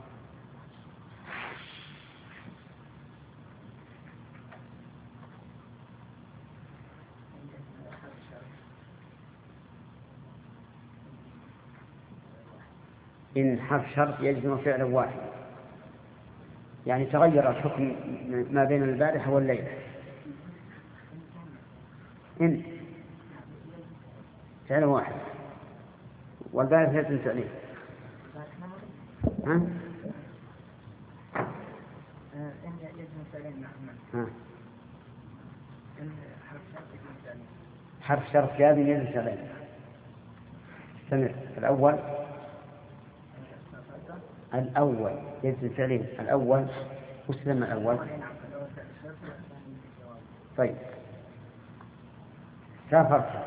إن حرف شرط يجزم فعلا واحد، يعني تغير الحكم ما بين البارحة والليلة. إن فعلا واحد والبارحة يجزم فعلين. ها؟ إن يجزم فعلين. ها؟ إن حرف شرط يجزم فعلين. حرف شرط لازم يجزم فعلين. استمر. الأول الأول يجزم فعلين. الأول وسلم الأول. طيب سافرت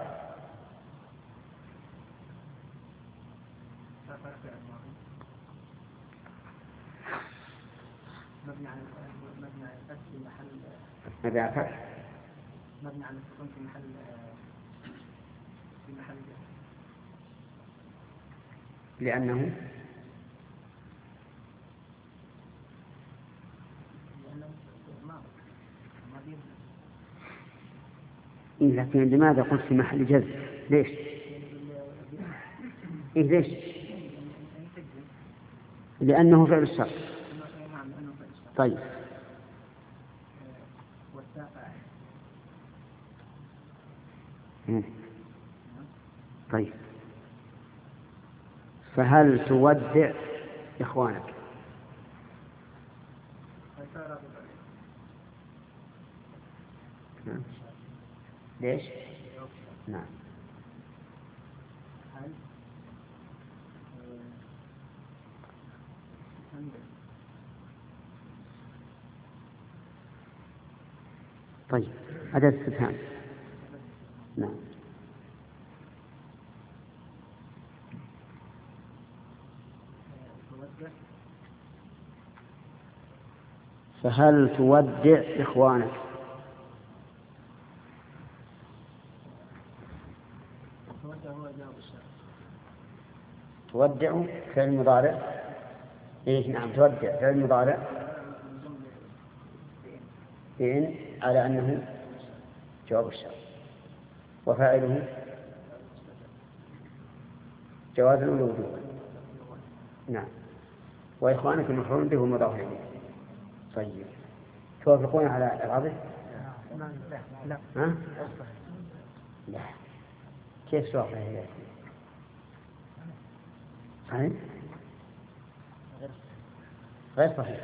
مبني على مبني على الفتح في محل مبني على الفتح مبني على السكون في محل في محل لأنه إيه، لكن لماذا قلت في محل جزم؟ ليش؟ إيه ليش؟ لأنه فعل الشرط. طيب طيب فهل تودع إخوانك؟ نعم. ليش؟ نعم. طيب هذا استفهام. نعم. فهل تودع إخوانك؟ تودع فعل مضارع. إيه نعم تودع فعل مضارع بإن على أنه جواب الشرط، وفاعله جواز الوجوب. نعم. وإخوانك المفعول به مضاف إليه. طيب توافقون على إعرابه؟ لا. ها؟ لا. كيف توافق هي؟ صحيح؟ غير صحيح.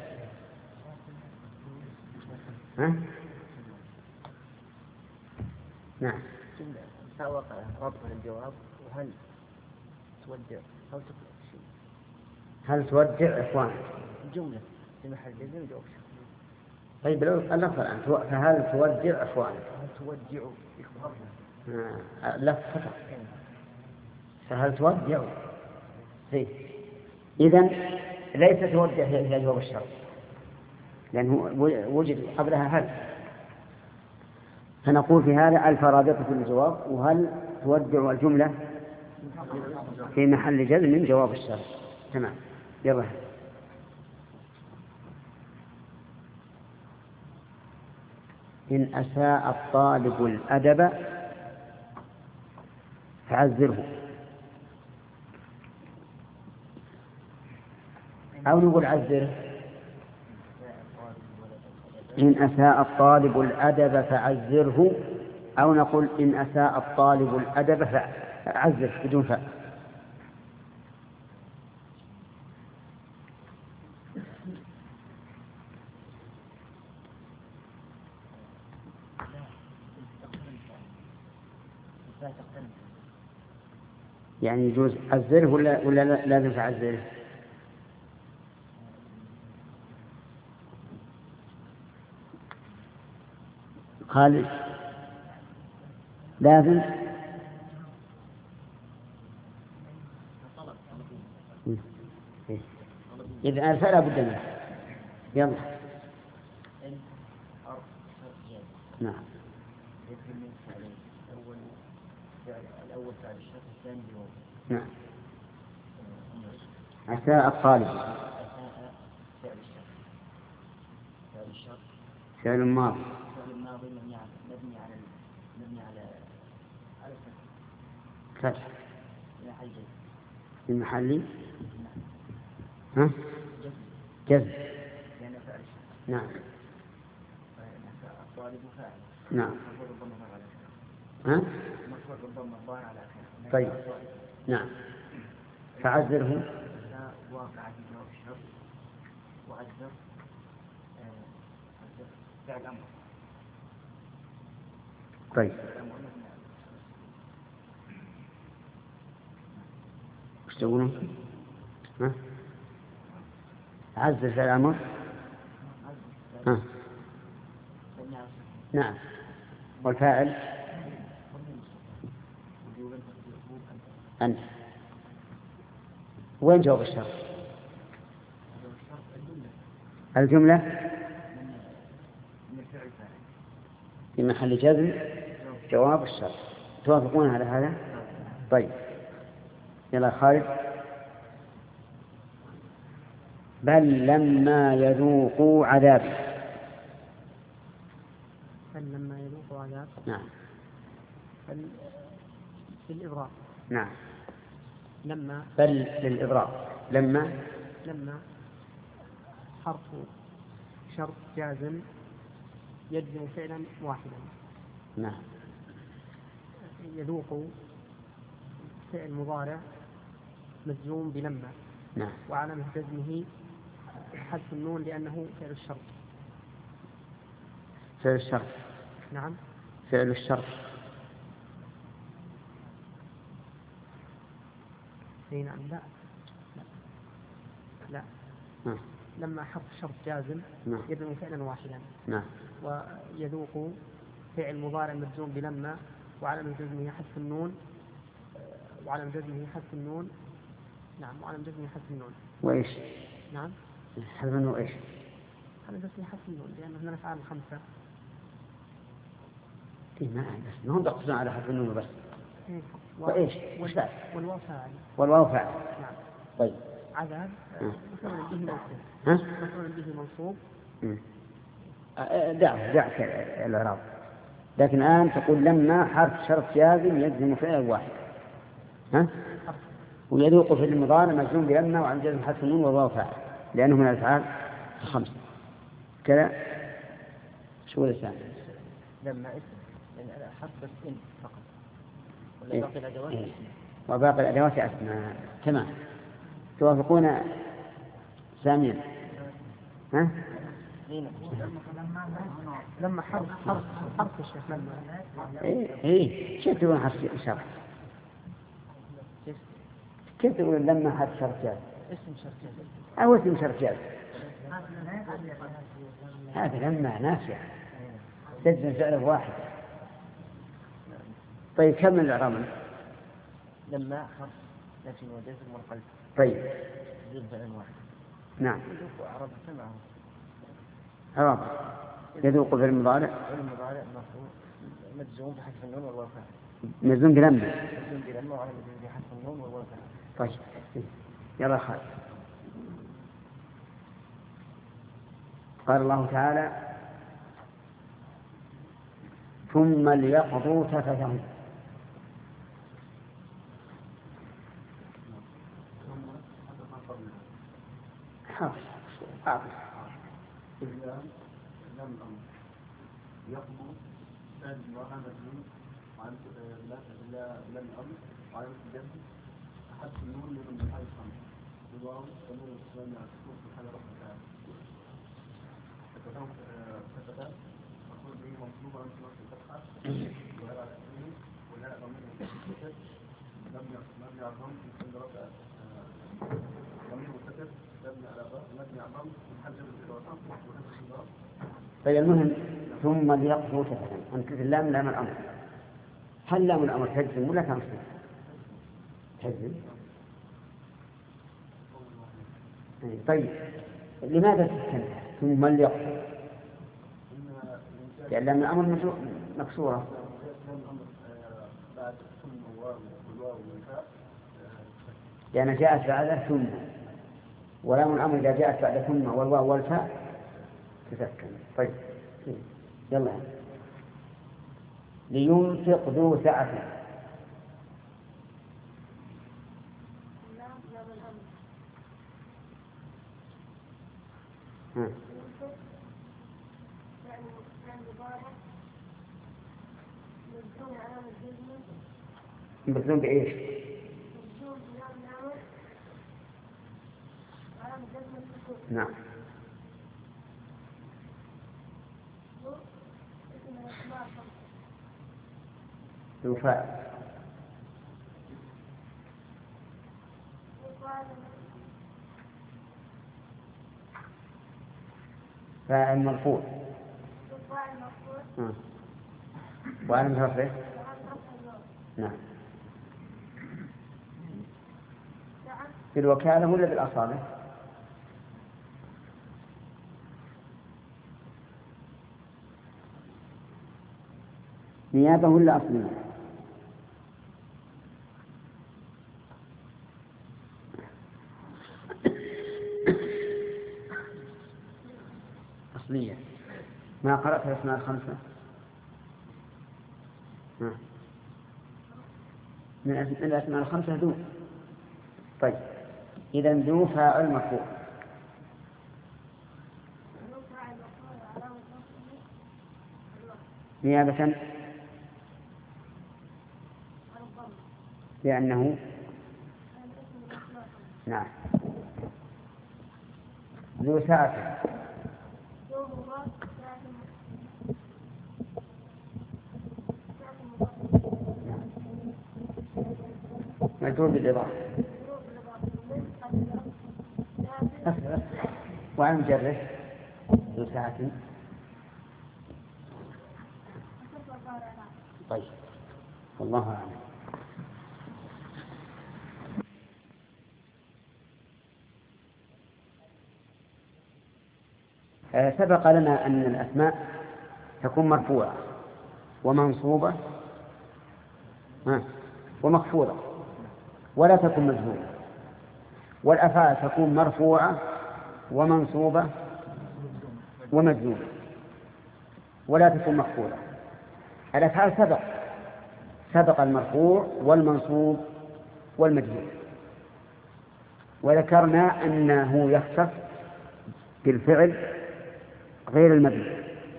ها؟ نعم. سواء ربط الجواب وهل تودع أو تقول شيء. هل تودع إخوانك؟ جملة في محل جزم جواب. طيب اللفظ الآن فهل تودع إخوانك؟ هل تودع إخوانك؟ آه. لفظ فقط. فهل تودع؟ إذن ليس تودع هي جواب الشرط، لأنه وجد قبلها هل. فنقول في هذا ألف رابطة الجواب، وهل تودع الجملة في محل جزم من جواب الشرط. تمام. يلا. إن أساء الطالب الأدب فعذره، أو نقول عذره. إن أساء الطالب الأدب فعذره، أو نقول إن أساء الطالب الأدب فعذره بدون فاء. يعني يجوز عذره ولا ولا لازم تعذره؟ خالد لازم. إذا فلا بد منه. يلا. نعم. الأول فعل الشرط الثاني جواب. نعم. أساء الطالب. أساء فعل الشرط. فعل الشرط. فعل ماضي. فعل ماضي مبني على مبني على مبني على على فتح. في محل جزم. في محل ها؟ جزم. لأن فعل الشرط. نعم. الطالب فاعل. نعم. ها؟ طيب. نعم. فعذره. واقع في جواب الشرط وعذر فعل الأمر. طيب. وش تقولون؟ ها؟ عذر فعل الأمر. ها؟ نعم. والفاعل أنت. وين جواب الشرط؟ الجملة في محل جزم جواب الشرط. توافقون على هذا؟ طيب يلا خالد. بل لما يذوقوا عذاب. بل لما يذوقوا عذاب. نعم. بل للإبراء. نعم. لما. بل للإبراء. لما. لما حرف شرط جازم يجزم فعلا واحدا. نعم. يذوق فعل مضارع مجزوم بلما. نعم. وعلامة جزمه حذف النون لأنه فعل الشرط. فعل الشرط. نعم. فعل الشرط. اي نعم. لا لا, لا. نعم. لما حرف شرط جازم نعم. يجزم فعلا واحدا. نعم. ويذوق فعل مضارع مجزوم بلما وعلامة جزمه حذف النون. وعلامة جزمه حذف النون. نعم. وعلامة جزمه حذف النون. وإيش؟ نعم. حذف النون وإيش؟ علامة جزمه حذف النون لأنه من الأفعال الخمسة. إيه ما بس ما هم يقصدون على حذف النون بس. إيه. و... وإيش؟ وال... والواو فاعل. والواو فاعل. نعم. طيب. عذاب مفعول به منصوب. ها؟ مفعول به منصوب. دع دع الإعراب. لكن الآن تقول لما حرف شرط جازم يجزم فعلا واحد. ها؟ ويذوق في المضارع مجزوم بلما وعن جزم حذف النون والواو فاعل لأنه من الأفعال الخمسة. كذا. شو الثاني؟ لما اسم لأن يعني حرف بس إن فقط. ولا إيه؟ باقي الأدوات إيه؟ اسم. وباقي الأدوات أسماء. تمام. توافقون ساميا؟ ها؟ لما حرف حرف حرف الشيخ لما. إيه إيه كيف تقول حرف شرط؟ كيف تقول لما حرف شرط جاز؟ اسم شرط جاز. أو اسم شرط جاز. هذا لما نافع تجزم فعله واحد. طيب كم من الإعراب؟ لما حرف نفي وجزم والقلب. طيب. جزم فعل واحد. نعم. يذوق أعراب سمعه. عرب. يذوق في المضارع. في المضارع مفعول مجزوم بحذف النون والواو فاعل. مجزوم بلما. مجزوم بلما وعلى مجزوم بحذف النون والواو فاعل. طيب. يلا خالد. قال الله تعالى ثم ليقضوا تفثهم. حرف حرف لم أمر يقضوا ثاني وهذا الجنون عن لا لم أمر وعن الجنة حذف النون من الحال الخمس الواو والنون والسلام على السكون في حال رفع تعالى فتتهم فتتهم مقول به منصوب عن سنة الفتحة وهذا على السكون ولا ضمير مستتر لم لم يعظم في حال رفع ضمير مستتر لم يعظم لم يعظم في حال جبر الوطن وهذا الخضار. طيب المهم ثم ليقضوا تفثهم. أنت اللام لام الأمر. هل لام الأمر تجزم ولا تنصب؟ تجزم. طيب لماذا تسكنها ثم ليقضوا؟ لأن لام الأمر مكسورة. لأن جاءت بعد ثم ولام الأمر إذا جاءت بعد ثم والواو والفاء تسكن. طيب يلا. لينفق ذو سعة. مجزوم بإيش؟ نعم. يفاء. فاعل مرفوع. وعلى رفعه. نعم. بالوكالة ولا بالأصابع؟ نيابة ولا أصلية؟ أصلية. ما قرأت الأسماء الخمسة؟ من الأسماء الخمسة ذو. طيب إذا ذو فاعل مرفوع. نيابة لأنه نعم ذو ساعة. مجرور بالإضافة. أصبر وعن مجرد ذو ساعة. طيب والله أعلم. سبق لنا أن الأسماء تكون مرفوعة ومنصوبة ومخفوضة ولا تكون مجهولة، والأفعال تكون مرفوعة ومنصوبة ومجهولة ولا تكون مخفوضة. الأفعال سبق سبق المرفوع والمنصوب والمجهول، وذكرنا أنه يختص بالفعل غير المبني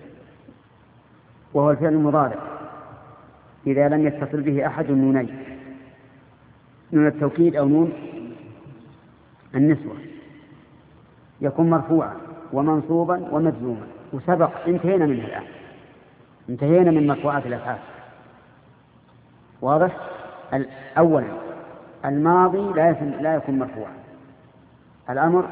وهو الفعل المضارع إذا لم يتصل به أحد النونين، نون التوكيد أو نون النسوة، يكون مرفوعا ومنصوبا ومجزوما. وسبق انتهينا منها الآن، انتهينا من مرفوعات الأفعال. واضح؟ أولا الماضي لا يكون مرفوعا، الأمر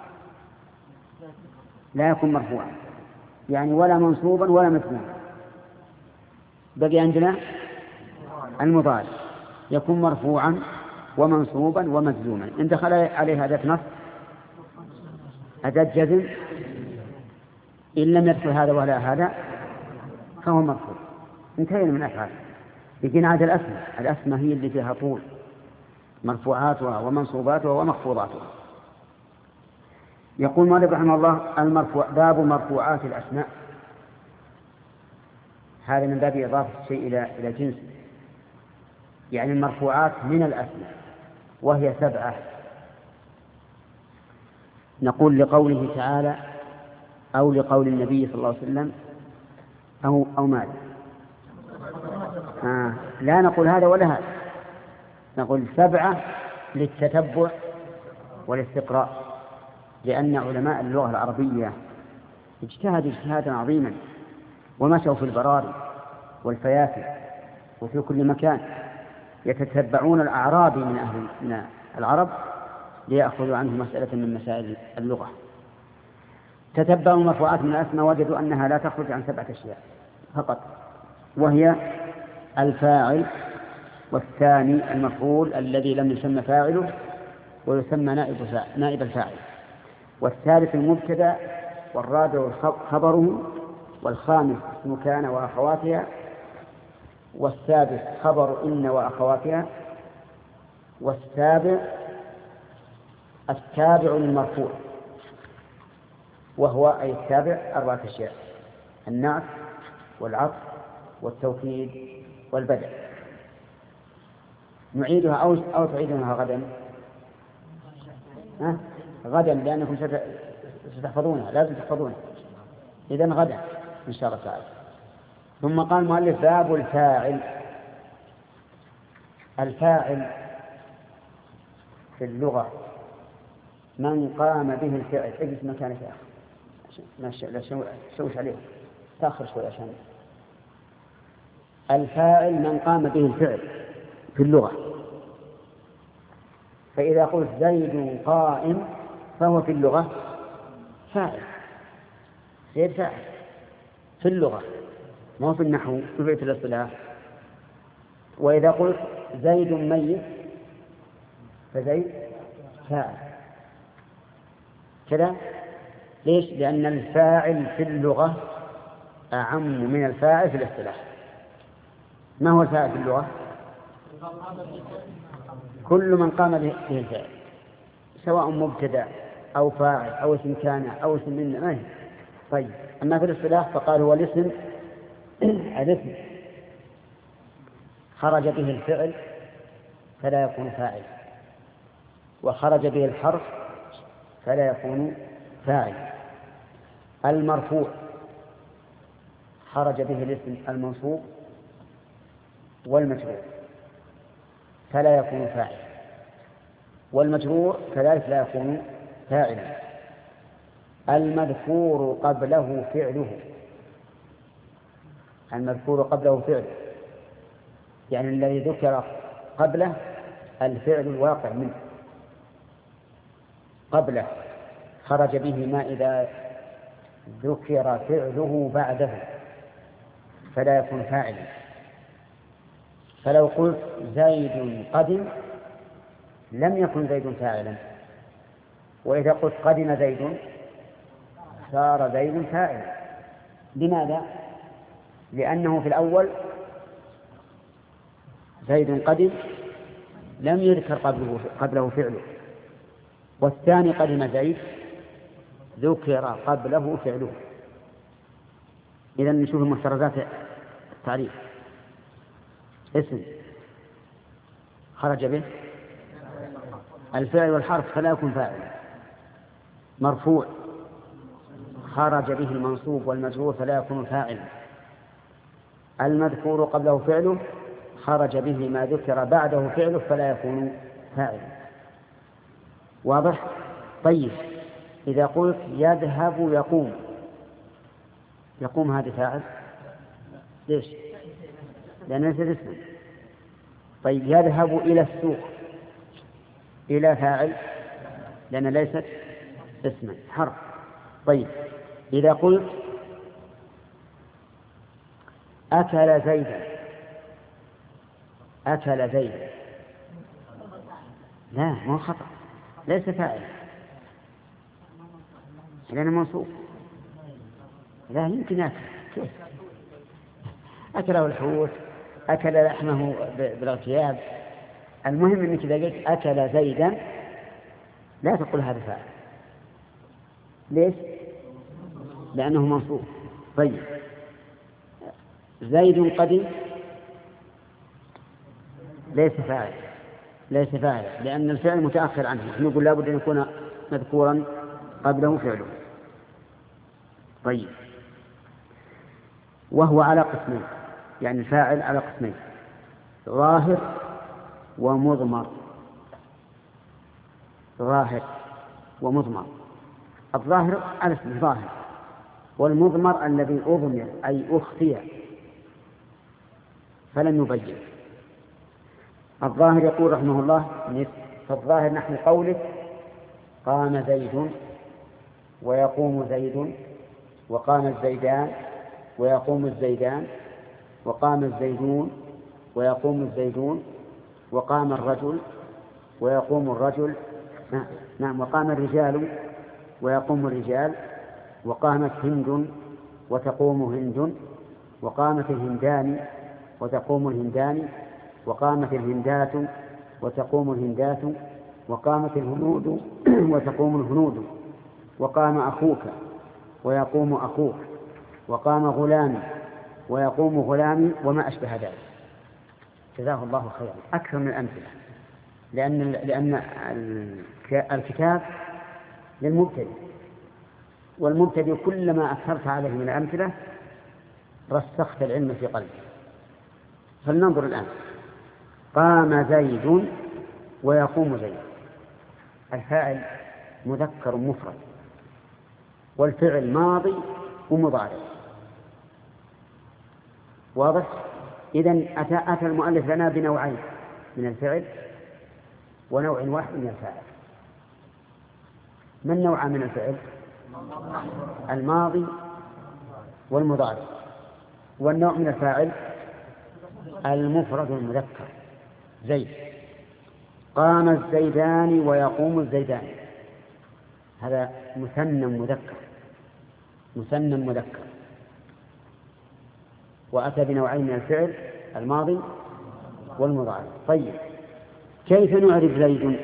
لا يكون مرفوعا يعني ولا منصوبا ولا مجزوما. بقي عندنا المضارع يكون مرفوعا ومنصوبا ومجزوما. إن دخل عليه أداة نصب أداة جزم إن لم يدخل هذا ولا هذا فهو مرفوع. انتهينا من أفعال. يجينا عاد الأسماء. الأسماء هي اللي فيها طول، مرفوعاتها ومنصوباتها ومخفوضاتها. يقول مالك رحمه الله المرفوع باب مرفوعات الأسماء. هذا من باب إضافة الشيء إلى إلى جنس، يعني المرفوعات من الأسماء وهي سبعة. نقول لقوله تعالى أو لقول النبي صلى الله عليه وسلم أو أو ماذا؟ آه. لا نقول هذا ولا هذا، نقول سبعة للتتبع والاستقراء، لأن علماء اللغة العربية اجتهدوا اجتهادا عظيما ومشوا في البراري والفيافي وفي كل مكان يتتبعون الأعراب من أهل من العرب ليأخذوا عنه مسألة من مسائل اللغة. تتبعوا المرفوعات من الأسماء وجدوا أنها لا تخرج عن سبعة أشياء فقط، وهي الفاعل، والثاني المفعول الذي لم يسمى فاعله ويسمى نائب نائب الفاعل، والثالث المبتدأ، والرابع خبره، والخامس اسم كان وأخواتها، والسادس خبر إن وأخواتها، والسابع التابع للمرفوع وهو أي التابع أربعة أشياء: النعت والعطف والتوكيد والبدء. نعيدها أو أو تعيدونها غدا؟ ها؟ غدا لأنكم ستحفظونها، لازم تحفظونها. إذن غدا إن شاء الله تعالى. ثم قال المؤلف باب الفاعل. الفاعل في اللغة من قام به الفعل. اجلس مكانك يا أخي، لا شوش عليه، تأخر شوي عشان. الفاعل من قام به الفعل في اللغة. فإذا قلت زيد قائم فهو في اللغة فاعل، زيد فاعل في اللغة، ما هو في النحو في بيت الاصطلاح. وإذا قلت زيد ميت فزيد فاعل كذا. ليش؟ لأن الفاعل في اللغة أعم من الفاعل في الاصطلاح. ما هو الفاعل في اللغة؟ كل من قام به الفعل، سواء مبتدأ أو فاعل أو اسم كان أو اسم من ما هي. طيب، أما في الاصطلاح فقال هو الاسم الاسم خرج به الفعل فلا يكون فاعل، وخرج به الحرف فلا يكون فاعل. المرفوع خرج به الاسم المنصوب والمجرور فلا يكون فاعل، والمجرور كذلك لا يكون فاعلا. المذكور قبله فعله المذكور قبله فعله يعني الذي ذكر قبله الفعل الواقع منه قبله، خرج به ما إذا ذكر فعله بعده فلا يكون فاعلا. فلو قلت زيد قدم لم يكن زيد فاعلا، وإذا قلت قدم زيد صار زيد فاعلا. لماذا؟ لأنه في الأول زيد قدم لم يذكر قبله, قبله فعله، والثاني قدم زيد ذكر قبله فعله. إذن نشوف المحترزات التعريف. اسم خرج به الفعل والحرف فلا يكون فاعلا. مرفوع خرج به المنصوب والمجرور فلا يكون فاعلا. المذكور قبله فعله خرج به ما ذكر بعده فعله فلا يكون فاعلا. واضح؟ طيب، إذا قلت يذهب يقوم يقوم هذا فاعل؟ ليش؟ لأنه ليس اسما. طيب، يذهب إلى السوق إلى فاعل لأنه ليست اسما، حرف. طيب، إذا قلت أكل زيدا أكل زيدا لا، ما خطأ، ليس فاعل لأنه منصوب. لا يمكن أكل، كيف؟ أكله الحوت، أكل لحمه بالاغتياب. المهم أنك إذا قلت أكل زيدا لا تقول هذا فاعل. ليش؟ لأنه منصوب. طيب، زيد قدم ليس فاعل ليس فاعل لأن الفعل متأخر عنه، نحن نقول لابد أن يكون مذكورا قبله فعله. طيب، وهو على قسمين، يعني الفاعل على قسمين، ظاهر ومضمر. ظاهر ومضمر. الظاهر على اسم ظاهر، والمضمر الذي أضمر أي أخفي فلم يبين. الظاهر يقول رحمه الله فالظاهر نحن قولك قام زيد ويقوم زيد وقام الزيدان ويقوم الزيدان وقام الزيدون ويقوم الزيدون وقام الرجل ويقوم الرجل نعم وقام الرجال ويقوم الرجال وقامت هند وتقوم هند وقامت الهندان وتقوم الهندان وقامت الهندات وتقوم الهندات وقامت الهنود وتقوم الهنود وقام أخوك ويقوم أخوك وقام غلامي ويقوم غلامي وما أشبه ذلك. جزاه الله خيرا. أكثر من الأمثلة، لأن لأن الكتاب للمبتدئ، والمبتدئ كلما أكثرت عليه من الأمثلة رسخت العلم في قلبه. فلننظر الآن. قام زيد ويقوم زيد، الفاعل مذكر مفرد والفعل ماضي ومضارع. واضح؟ إذن أتى, أتى المؤلف لنا بنوعين من الفعل ونوع واحد من الفاعل. من نوع من الفعل؟ الماضي والمضارع. والنوع من الفاعل المفرد المذكر زيد. قام الزيدان ويقوم الزيدان، هذا مثنى مذكر مثنى مذكر. وأتى بنوعين من الفعل الماضي والمضارع. طيب كيف نعرف زيد؟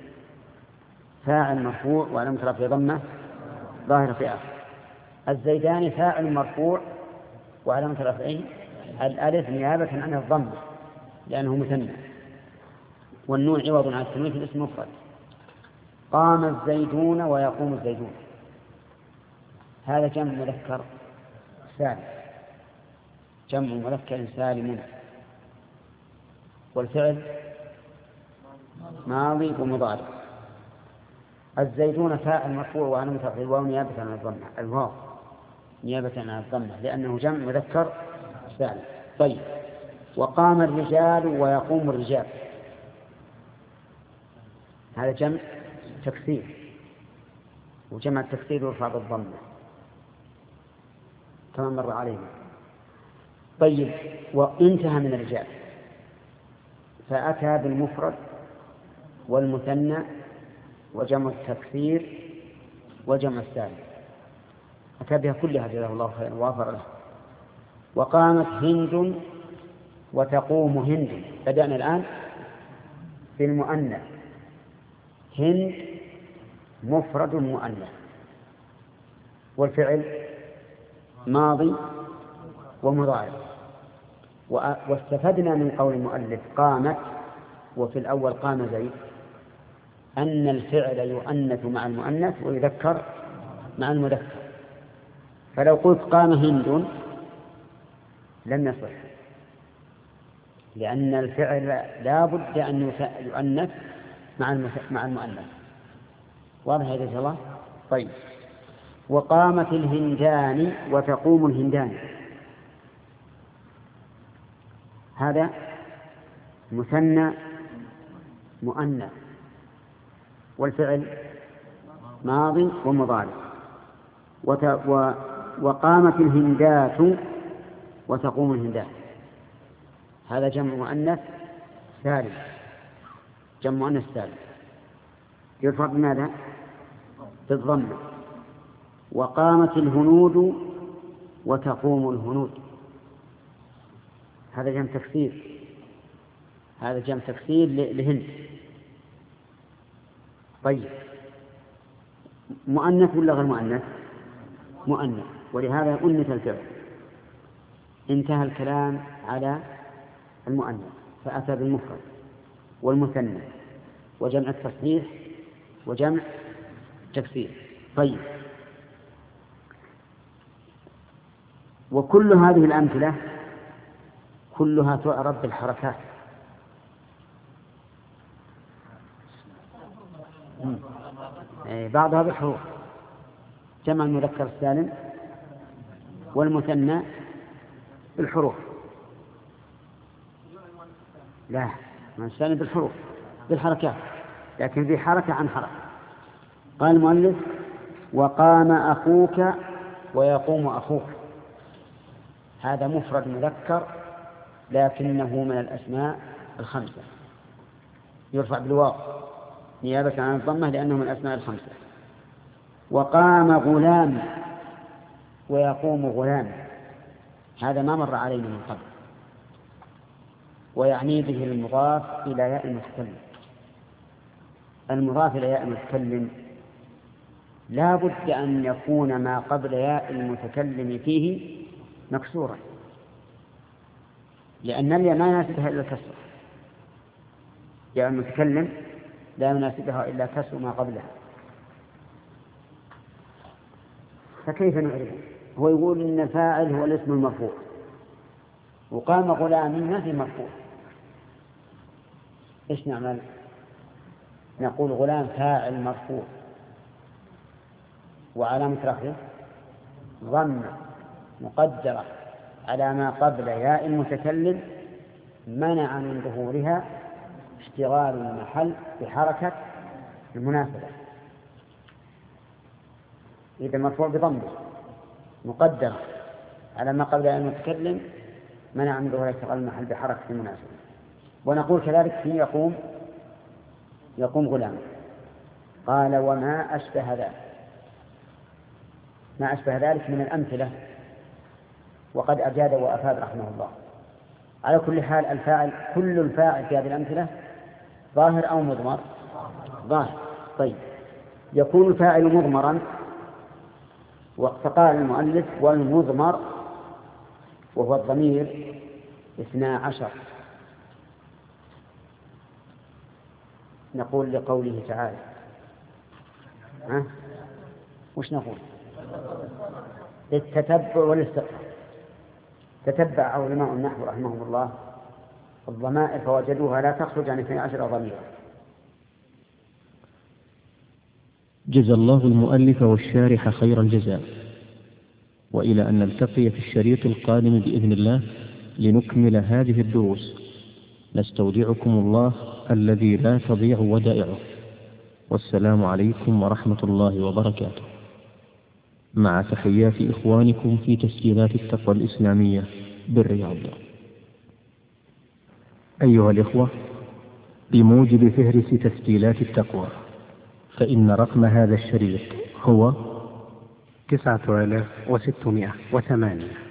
فاعل مرفوع وعلامة رفعه ضمة ظاهرة في آخر. الزيدان فاعل مرفوع وعلامة رفعه الألف نيابة عن الضمة لأنه مثنى، والنون عوض عن التنوين في الاسم مفرد. قام الزيدون ويقوم الزيدون، هذا جمع مذكر سالم، جمع مذكر سالم. والفعل ماضي ومضارع. الزيدون فاعل مرفوع وعلامة رفعه الواو نيابة عن الضمة، الواو نيابة عن الضمة لأنه جمع مذكر سالم. طيب وقام الرجال ويقوم الرجال، هذا جمع تكسير، وجمع التكسير يرفع بالضمة كما مر علينا. طيب وانتهى من الرجال فأتى بالمفرد والمثنى وجمع التكسير وجمع السالم، أتى بها كلها جزاه الله خيرا ووفر له. وقامت هند وتقوم هند، بدأنا الآن بالمؤنث، هند مفرد مؤنث، والفعل ماضي ومضارع. واستفدنا من قول المؤلف قامت وفي الأول قام زيد أن الفعل يؤنث مع المؤنث ويذكر مع المذكر. فلو قلت قام هند لم يصح، لأن الفعل لا بد أن يؤنث مع المؤنث. واضح يا رجال الله؟ طيب وقامت الهندان وتقوم الهندان، هذا مثنى مؤنث، والفعل ماضي ومضارع. وت... و... وقامت الهندات وتقوم الهندات، هذا جمع مؤنث سالم، جمع مؤنث سالم يرفع بماذا؟ بالضمة. وقامت الهنود وتقوم الهنود، هذا جمع تكسير، هذا جمع تكسير لهند. طيب مؤنث ولا غير مؤنث؟ مؤنث، ولهذا أنث الفعل. انتهى الكلام على المؤنث فأتى بالمفرد والمثنى وجمع التصحيح وجمع تكسير. طيب وكل هذه الأمثلة كلها تعرف بالحركات. بعضها بالحروف، جمع المذكر السالم والمثنى بالحروف. لا ما السالم بالحروف بالحركات، لكن في حركة عن حركة. قال المؤلف وقام أخوك ويقوم أخوك، هذا مفرد مذكر لكنه من الأسماء الخمسة، يرفع بالواو نيابة عن الضمة لأنه من الأسماء الخمسة. وقام غلام ويقوم غلام، هذا ما مر علينا من قبل، ويعني به المضاف إلى ياء المتكلم. المضاف إلى ياء المتكلم لا بد أن يكون ما قبل ياء المتكلم فيه مكسورا، لأن الياء ما يناسبها إلا الكسر، ياء المتكلم لا يناسبها إلا كسر ما قبلها. فكيف نعرفه؟ هو يقول إن الفاعل هو الاسم المرفوع، وقام غلام ما في مرفوع، إيش نعمل؟ نقول غلام فاعل مرفوع وعلامة رفعه ضمة مقدرة على ما قبل ياء المتكلم منع من ظهورها اشتغال المحل بحركة المناسبة. إذا مرفوع بضمة مقدرة على ما قبل ياء المتكلم منع من ظهور اشتغال المحل بحركة المناسبة. ونقول كذلك في يقوم يقوم غلام. قال وما أشبه ذلك، ما أشبه ذلك من الأمثلة، وقد أجاد وأفاد رحمه الله. على كل حال الفاعل، كل الفاعل في هذه الأمثلة ظاهر أو مضمر؟ ظاهر. طيب يكون الفاعل مضمرا، فقال المؤلف والمضمر وهو الضمير اثنا عشر. نقول لقوله تعالى ها؟ وش نقول؟ للتتبع والاستقراء. تتبع علماء النحو رحمهم الله الضمائر فوجدوها لا تخرج عن اثني عشر ضميرا. جزى الله المؤلف والشارح خير الجزاء، وإلى أن نلتقي في الشريط القادم بإذن الله لنكمل هذه الدروس، نستودعكم الله الذي لا تضيع ودائعه، والسلام عليكم ورحمة الله وبركاته، مع تحيات إخوانكم في تسجيلات التقوى الإسلامية بالرياض. أيها الإخوة، بموجب فهرس تسجيلات التقوى فإن رقم هذا الشريط هو تسعة آلاف وستمائة وثمانية.